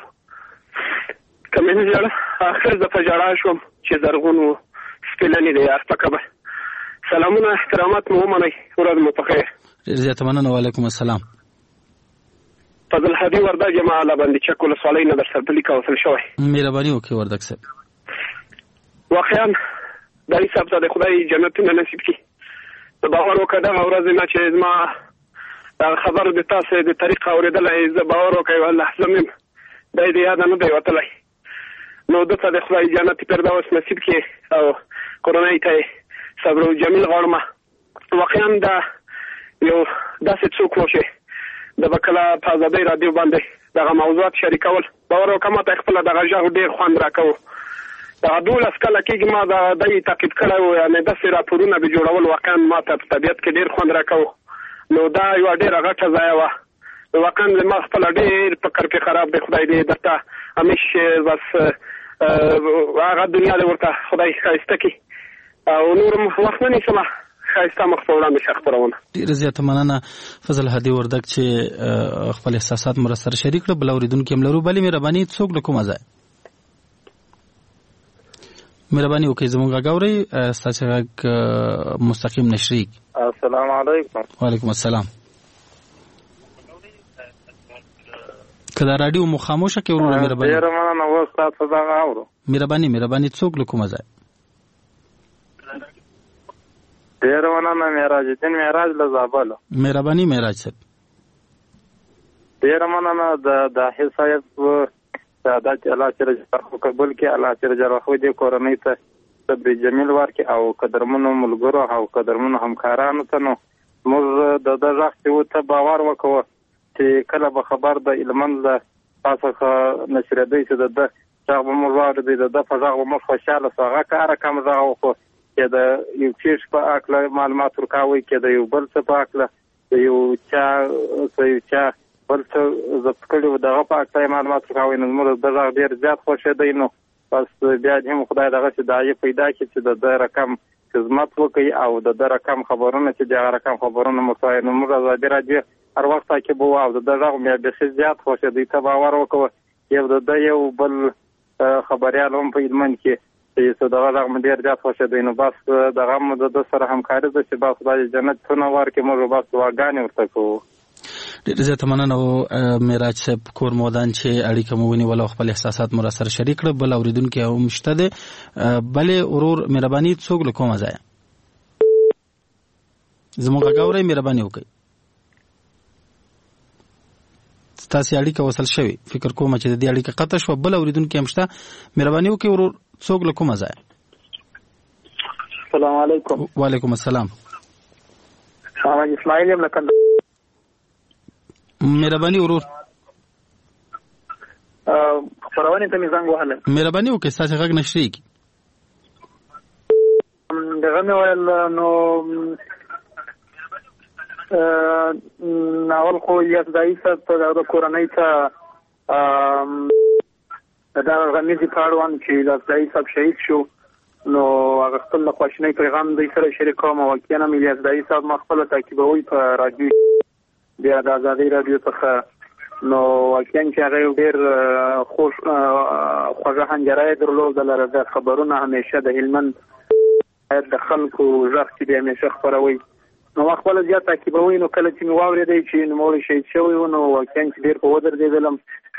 چې زرغون سپلنې د یار په خبر سلامونه احترامات مو منئ ورځ مو په خیر زیاته مننه وعلیکم السلام فضل هدي وردګ جماعه باندې چکول سوالای نه در سره لیکو وصل شوی مهرباني وکړئ وردګ صاحب واقعا دای صاحب ته خدای جنت نصیب کړي د باور وکړه دا ورځ نه چې ما خبر د تاسو د طریقه اوریدلای ز باور وکړ الله زمين دای دې یاد نه دی وتلای نو دته د خدای جنت پرداوس نصیب کړي او قرآنی ته صبر او جمیل غړما واقعا دا یو داسې څوک وشه د بکلا په آزادۍ رادیو باندې دغه موضوعات شریکول باور وکړم ته خپل دغه ژغ ډیر خوند راکاو دا ډول اسکله کې ما دا دای تعقیب کړو یعنی د سره پورونه به جوړول واقعا ما ته طبيعت کې ډیر خوند راکاو نو دا یو ډیر غټه ځای و واقعا ما خپل ډیر فکر کې خراب دی خدای دې درته همیشه بس هغه دنیا دې ورته خدای خاصه کی او نور وخت نه سما خاصه مخفوړه مشه خبرونه ډیر زیاته مننه فضل هدي وردګ چې خپل احساسات مرسته شریک کړ بل اوریدونکو هم لرو بلې مهرباني څوک له کومه ځای مهرباني وکړئ زموږ غاوري تاسو مستقیم نشریک السلام علیکم وعلیکم السلام کله رادیو مو خاموشه کې ورور مهرباني ډیر مننه وخت تاسو دا غاورو مهرباني څوک له کومه ځای ډیر مننه معراج له زابل مهرباني معراج صاحب ډیر مننه د حساب سعادت الله تعالی قبول کې الله تعالی خو دې کورنۍ ته صبر جمیل ورکړي او قدرمنو ملګرو او قدرمنو همکارانو ته نو موږ د راځي او ته باور وکړو چې کله به خبر د علمن له تاسو نشر دی چې د څنګه موږ واره د فضا مو خوشاله سره کار کوم راو خو چې د یو چیش په اکل معلومات ورکاوي کې د یو بل څه په اکل یو چا بل څه زپټ کړو دغه په اکل معلومات ورکاوي نو موږ د ډیر زیات خوشاله دي نو بس بیا هم خدای دغه چې دایې پیدا کړي چې د رقم خدمت وکړي او د رقم خبرونه چې د رقم خبرونه مصاحب نو موږ د راځي هر وخت کې بو او د دغه مې به زیات خوشاله دي ته باور وکړو یو بل خبريال هم په علمن کې چې دغه ډیر زیات خوشاله دي نو بس دغه د سره همکاري د چې با خدای جنت څنګه ورکه موږ بس واګانې ورته کوو ډیر زیات مننه معراج صاحب کور مودان چې اړیکه مو ونیول خپل احساسات مو سره شریک کړ بل اوریدونکو هم شته ده بلې ورور مهرباني څوک له کومه ځای زموږ غاوري مهرباني وکړئ تاسو اړیکه وصل شوی فکر کوم چې د دې اړیکه قطع شو بل اوریدونکو هم شته مهرباني وکړئ ورور څوک له کومه ځای السلام علیکم وعلیکم السلام حامد اسماعیل یم لکه مهرباني ورور خبرونه ته می زنګ وهله مهرباني وکړئ تاسو غږ نشئ کی دغه مې ویل نو ناول خو یاد دای صاحب ته د کورنۍ ته دا غمیزي پاړوان چې لاسدای صاحب شهید شو نو هغه خپل خواشینی پیغام دوی سره شریک کوم او کینه مې لاسدای صاحب مخبل تعقیبوي په رادیو بیا د آزادۍ رادیو څخه نو واقعا چې هغه ډېر خوږه هنجرای درلودله د خبرونه همیشه د هلمند د خلکو غږ چې به همیشه خپروي نو خپل زیات تعقیبوي نو کله چې مې واورېدی چې نوموړی شهید شوی و نو واقعا چې ډېر په ودرېدلم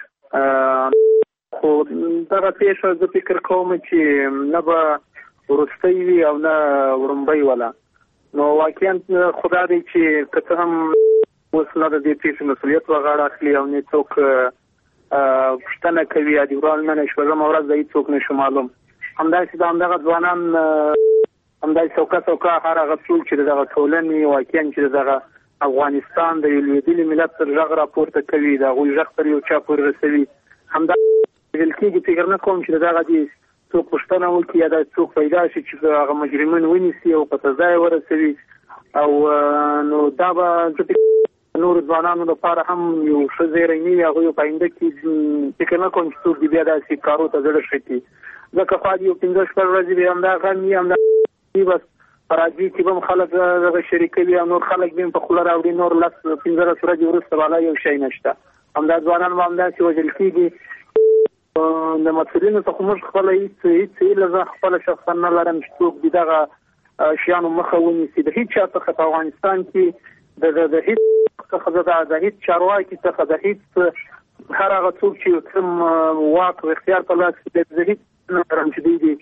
خو دغه پیښه زه فکر کوم چې نه به وروستی وي او نه ورومبی وله نو واقعا خدا دی چې که څه هم اوس نه د دې پیښې مسؤلیت په غاړه اخلي او نه څوک پوښتنه کوي یا د ورځ نه شپږمه ورځ د هېڅوک نشو معلوم همداسې د همدغه ځوانان همداسې څوکه هر هغه څوک چې دغه ټولنې واقعا چې دغه افغانستان د یو لوېدلي ملت تر غږ راپورته کوي د هغوی غږ تر یو چا پورې رسوي همدا ویل کېږي فکر نه کوم چې دغه دې څوک پوښتنه وکړي یا دا څوک پیدا شي چې هغه مجرمین ونیسي او په سزا یې ورسوي او نو دا به نور ځوانانو لپاره هم یو ښه زیری نه وي هغوی په آینده کې فکر نه کوم چې څوک دې بیا داسې کارو ته زړه ښه کړي ځکه خوا دې یو 15 ورځې به همدا غم وي همدا بس په راډیو کې به هم خلک دغه شریکوي او نور خلک به هم په خوله راوړي نور 15 ورځې وروسته والا یو شی نشته همدا ځوانان به همداسې وژل کېږي د مسؤلینو څخه موږ خپله هېڅ هیله زه خپله شخصا نه لرم چې څوک د دغه شیانو مخه ونیسي د هېڅ چا څخه په افغانستان کې د هېڅ څخه د هېڅ چارواکي څخه د هېڅ هر هغه څوک چې کوم واک او اختیار په لاس کې زه هېڅ نه لرم چې دوی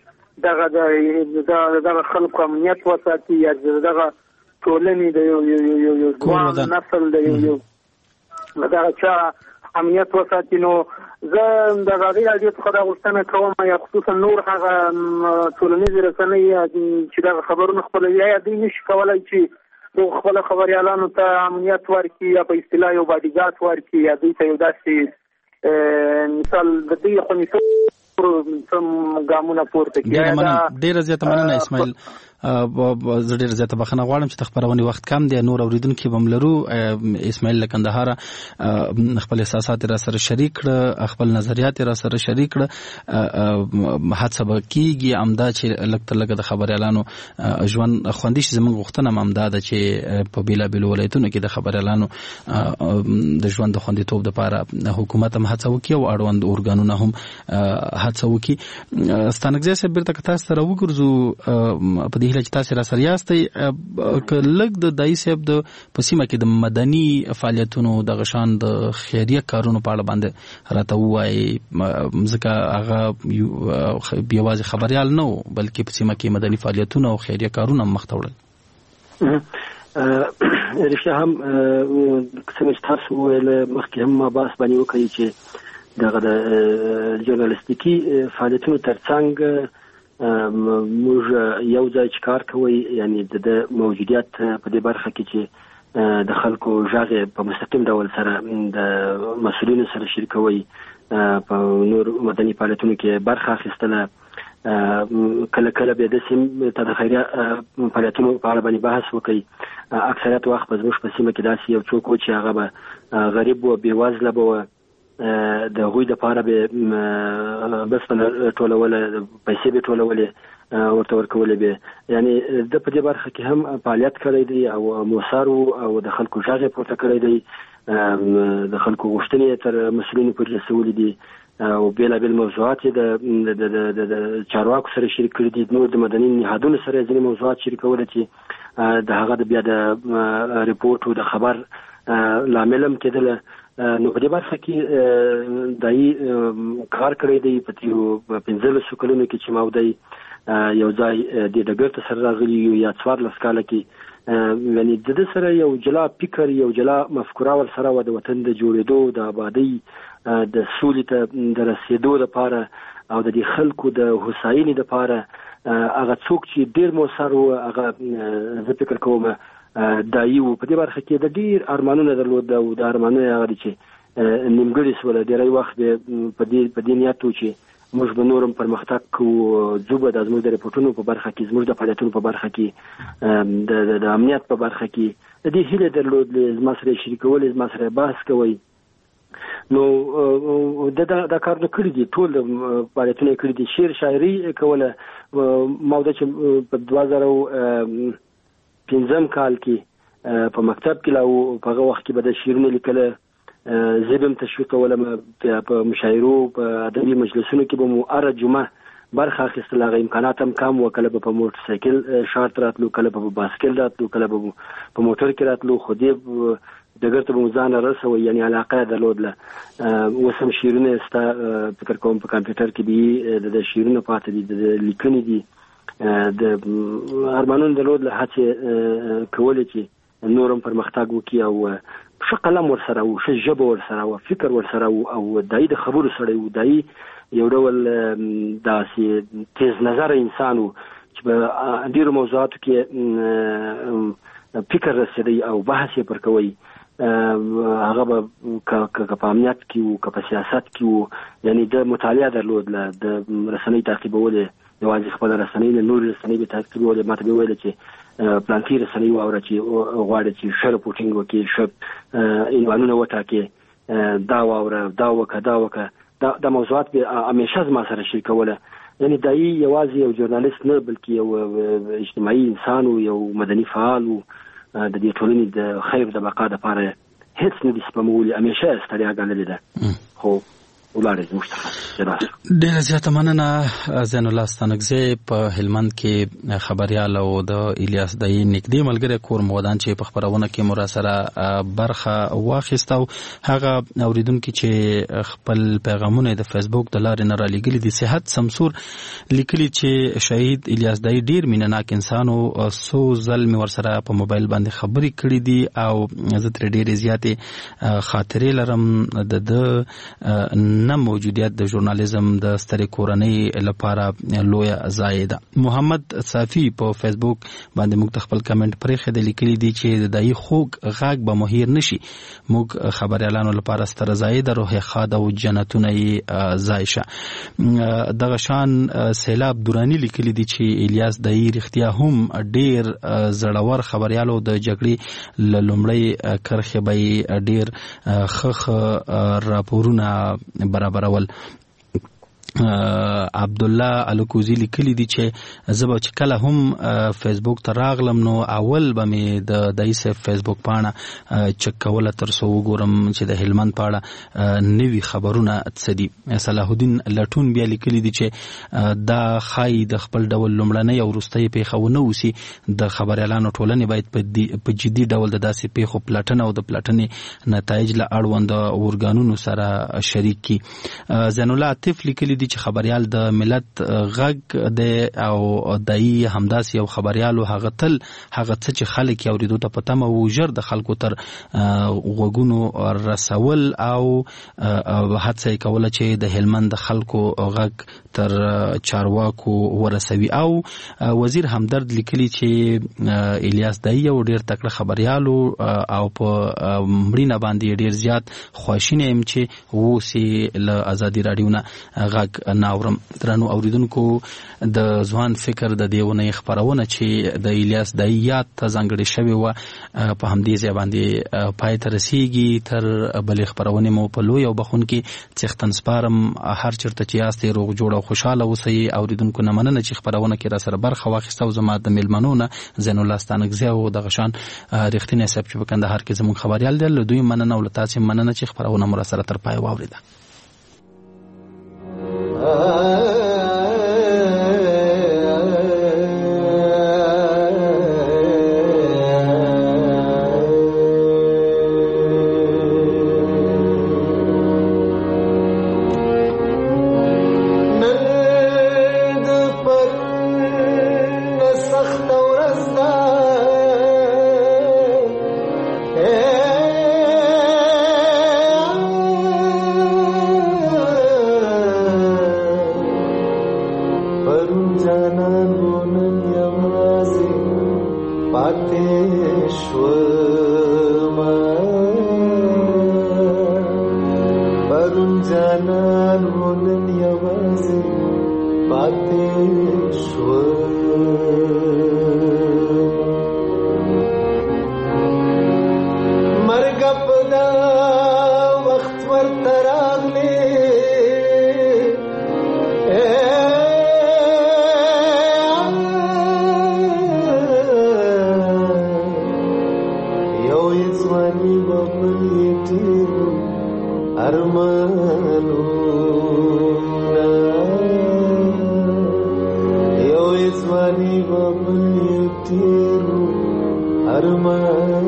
دغه خلکو امنیت وساتي یا دغه ټولنې د یو ځوان نسل د یو دغه چا امنیت وساتي نو زه د ازادۍ راډیو څخه دا غوښتنه کوم یا خصوصا نور هغه ټولنیزې رسنۍ چې دغه خبرونه خپلوي یا دوی نشي کولی چې خپل خبريالانو ته امنیت ورکړي یا په اصطلاح یو باډیګارد ورکړي یا دوی ته یو داسې مثال د دې خو سم ګامونه پورته کړي ډېره زیاته مننه اسماعیل زه ډېر زیاته بخښنه غواړم چې د خپرونې وخت کم دی نور اورېدونکي به هم لرو اسماعیل له کندهاره خپل احساسات را سره شریک کړه خپل نظریات را سره شریک کړه هڅه به کېږي همدا چې لږ تر لږه د خبریالانو ژوند خوندي شي زموږ غوښتنه هم همدا ده چې په بېلابېلو ولایتونو کې د خبریالانو د ژوند د خوندیتوب دپاره حکومت هم هڅه وکړي او اړوند ارګانونه هم هڅه وکړي ستانکزی صاحب بیرته که تاسو سره وګرځو په دې هیله چې تاسو را سره یاستئ که لږ د دایي صاحب د په سیمه کې د مدني فعالیتونو دغه شان د خیریه کارونو په اړه باندې راته ووایي ځکه هغه یوازې خبریال نه و بلکې په سیمه کې مدني فعالیتونه او خیریه کارونه هم مخته وړل رښتیا هم څنګه چې تاسو وویل مخکې هم ما بحث باندې وکړی چې دغه د ژورنالیستیکي فعالیتونو ترڅنګ موږ یو ځای چې کار کوي یعنی د موجودیت په دې برخه کې چې د خلکو غږ په مستقیم ډول سره د مسؤلینو سره شریکوي په نور مدني فعالیتونو کې برخه اخیستله کله کله به د سیم ته د خیریه فعالیتونو په اړه باندې بحث وکړي اکثریت وخت به زموږ په سیمه کې داسې یو څوک و چې هغه به غریب و بېوزله به و د هغوی دپاره به بس ټولوله پیسې به ټولولې ورته ورکولې به یعنی د په دې برخه کې هم فعالیت کړی دی او موثر او د خلکو غږ یې پورته کړی دی د خلکو غوښتنې تر مسؤلینو پورې رسولي دي او بېلابېل موضوعات یې د چارواکو سره شریک کړي دي نور د مدني نهادونو سره ځینې موضوعات شریکوله چې د هغه بیا د ریپورټ او د خبر لامل هم کېدله نو په دې برخه کې دایي کار کړی دی په تېرو 15 کلونو کې چې مودی یو ځای د ډګر ته سره راغلي یا 14 کاله کې یعنی د دې سره یو جلا فکر یو جلا مفکوره ور سره و د وطن د جوړېدو د آبادی د سولې ته د رسېدو لپاره او د دې خلکو د هوساینې لپاره هغه څوک چې ډېر موثر و هغه زه فکر کوم دایي و په دې برخه کې د ډېر ارمانونه درلود او د ارمانونه هغه دي چې نیمګړي سول ډېری وخت په دې نیت و چې موږ به نورم پرمختګ کوو، ځو به زموږ د ریپورټونو په برخه کې، زموږ د فعالیتونو په برخه کې، د امنیت په برخه کې د دې هیله درلودلې، زما سره شریکولې، زما سره بحث کوئ. نو دا کارونه کړي دي، ټول فعالیتونه کړي دي. شعر شاعري کوله ما چې په 2015 کال کې په مکتب کې لا په هغه وخت کې به د شعرونه لیکله، زبم تشویق ولم په مشاعرو په ادبي مجلسونو کې به مو اره جمعه برخه اخیستل. هغه امکانات هم کم و، کله به په موټر سایکل شارټ راتلو، کله به په باسکل راتلو، کله به په موټر کې راتلو، خو دې دګر ته به ځان رسوي، یعنی علاقه درلودله. وسم شیرونه ستا فکر کوم په کمپیوټر کې به د شیرونه پاتې دي، د لیکنې دي، د ارمانونو درلودله، هڅه کولې چې نورم پرمختګ وکړي او ښه قلم ورسره و، ښه ژبه ورسره و، فکر ورسره و، او دای د خبرو سره و، دای یو ډول داسې تیز نظر انسان و چې په ډیرو موضوعاتو کې فکر رسېدی او بحث یې پر کوي. هغه به که په امنیت کې و، که په سیاست کې و، یعنی د مطالعه درلودله، د رسنۍ تعقیبولې، یوازې خپل رسنۍ نه نور رسنۍ به تعقیبولې. ماته به ویل چې پلانکی رسنۍ واوره چې غواړي چې ښه رپورټینګ وکړي، ښه عنوانونه وټاکي، دا واوره، دا وکړه، دا موضوعات به همیشه زما سره شریکوله. یعنی دای یوازې یو ژورنالیست نه، بلکې یو اجتماعي انسان او یو مدني فعال او د دې ټولنې د خیر د بقا لپاره هیڅ نه دي سپمولي، همیشه ستړیا ګڼلې ده. خو ولاره ډیره زیاته مننه زین الله ستانکزی په هلمند کې خبريال او د الیاس د نږدې ملګری کور مودان چې په خبرونه کې مراسله برخه واخیستو. هغه اوریدونکو چې خپل پیغامونه د فیسبوک د لارې نه را لګلي دي، صحت سمسور لیکلي چې شهید الیاس دای ډیر مینناک انسان او سو ظلم ورسره په موبایل باندې خبري کړې دي او زه تر ډیره زیاتې خاطرې لرم د نه موجودیت د ژورنالیزم د سترې کورنۍ لپاره لویه ضایع ده. محمد صافی په فیسبوک باندې موږ خپل کمنټ پرې خدای لیکلی دی چې د دای خوګ غاګ به مهیر نشي، موږ خبريالانو لپاره ستر ضایع ده، روح خاده او جنتونه زایشه. دغه شان سیلاب دورانی لیکلی دی چې الیاس دای رښتیا هم ډیر زړور خبريالو د جګړې لومړی کرخه به ډیر خخ راپورونه برابرول. عبد الله الکوزی لیکلی دی چې زبا چې کله هم فیسبوک ته راغلم نو اول به مې د دایسه فیسبوک پاڼه چک کوله تر څو وګورم چې د هلمند پاڼه نوی خبرونه څدي. صلاح الدین لټون بیا لیکلی دی چې دا خای د خپل ډول لومړنۍ او وروستۍ پیښونه وسی د خبريالانو ټولنې باید په جدي ډول د داسې پیښو پلاتنه او د پلاتنې نتایج له اړوند اورګانونو سره شریک کی. زین الله عاطف لیکلی دی چې خبريال د ملت غږ دی او دای همداس یو خبريالو هغه تل هغه څه چې خلک اوریدو ته پته مو وجر د خلکو تر غوګونو رسول او هڅه کوله چې د هلمند خلکو غږ تر چارواکو ورسوي. او وزیر همدرد لیکلی چې الیاس دای یو ډیر تکړه خبريالو او په مړینه باندې ډیر زیات خواشینه يم چې وسی له ازادي رادیو نه غږ ناورم. درنو اوریدونکو د ځوان فکر د دیونه خبرونه چې د الیاس دای یاد ته ځانګړي شوی و په همدې ځای باندې پای ته رسیږي. تر بل خبرونه مو په لوی او بخون کې څختن سپارم. هر چرته چې یاستې روغ جوړ او خوشاله اوسئ. اوریدونکو نه مننه چې خبرونه کې را سره برخه واخیستو. زما د میلمنونه زین الله ستانکزی او د غشان رښتینی حساب چې په کندهار کې زموږ خبريال دي. له دوی مننه او له تاسو مننه چې خبرونه مو را سره تر پای واوریده. Jana یارانو نن یوازې پاتې شول مرګ په دا وخت ورته راغلی یو یې ځواني به بل یې تېرو ارمانونه یو یې ځواني به بل یې تېرو ارمانونه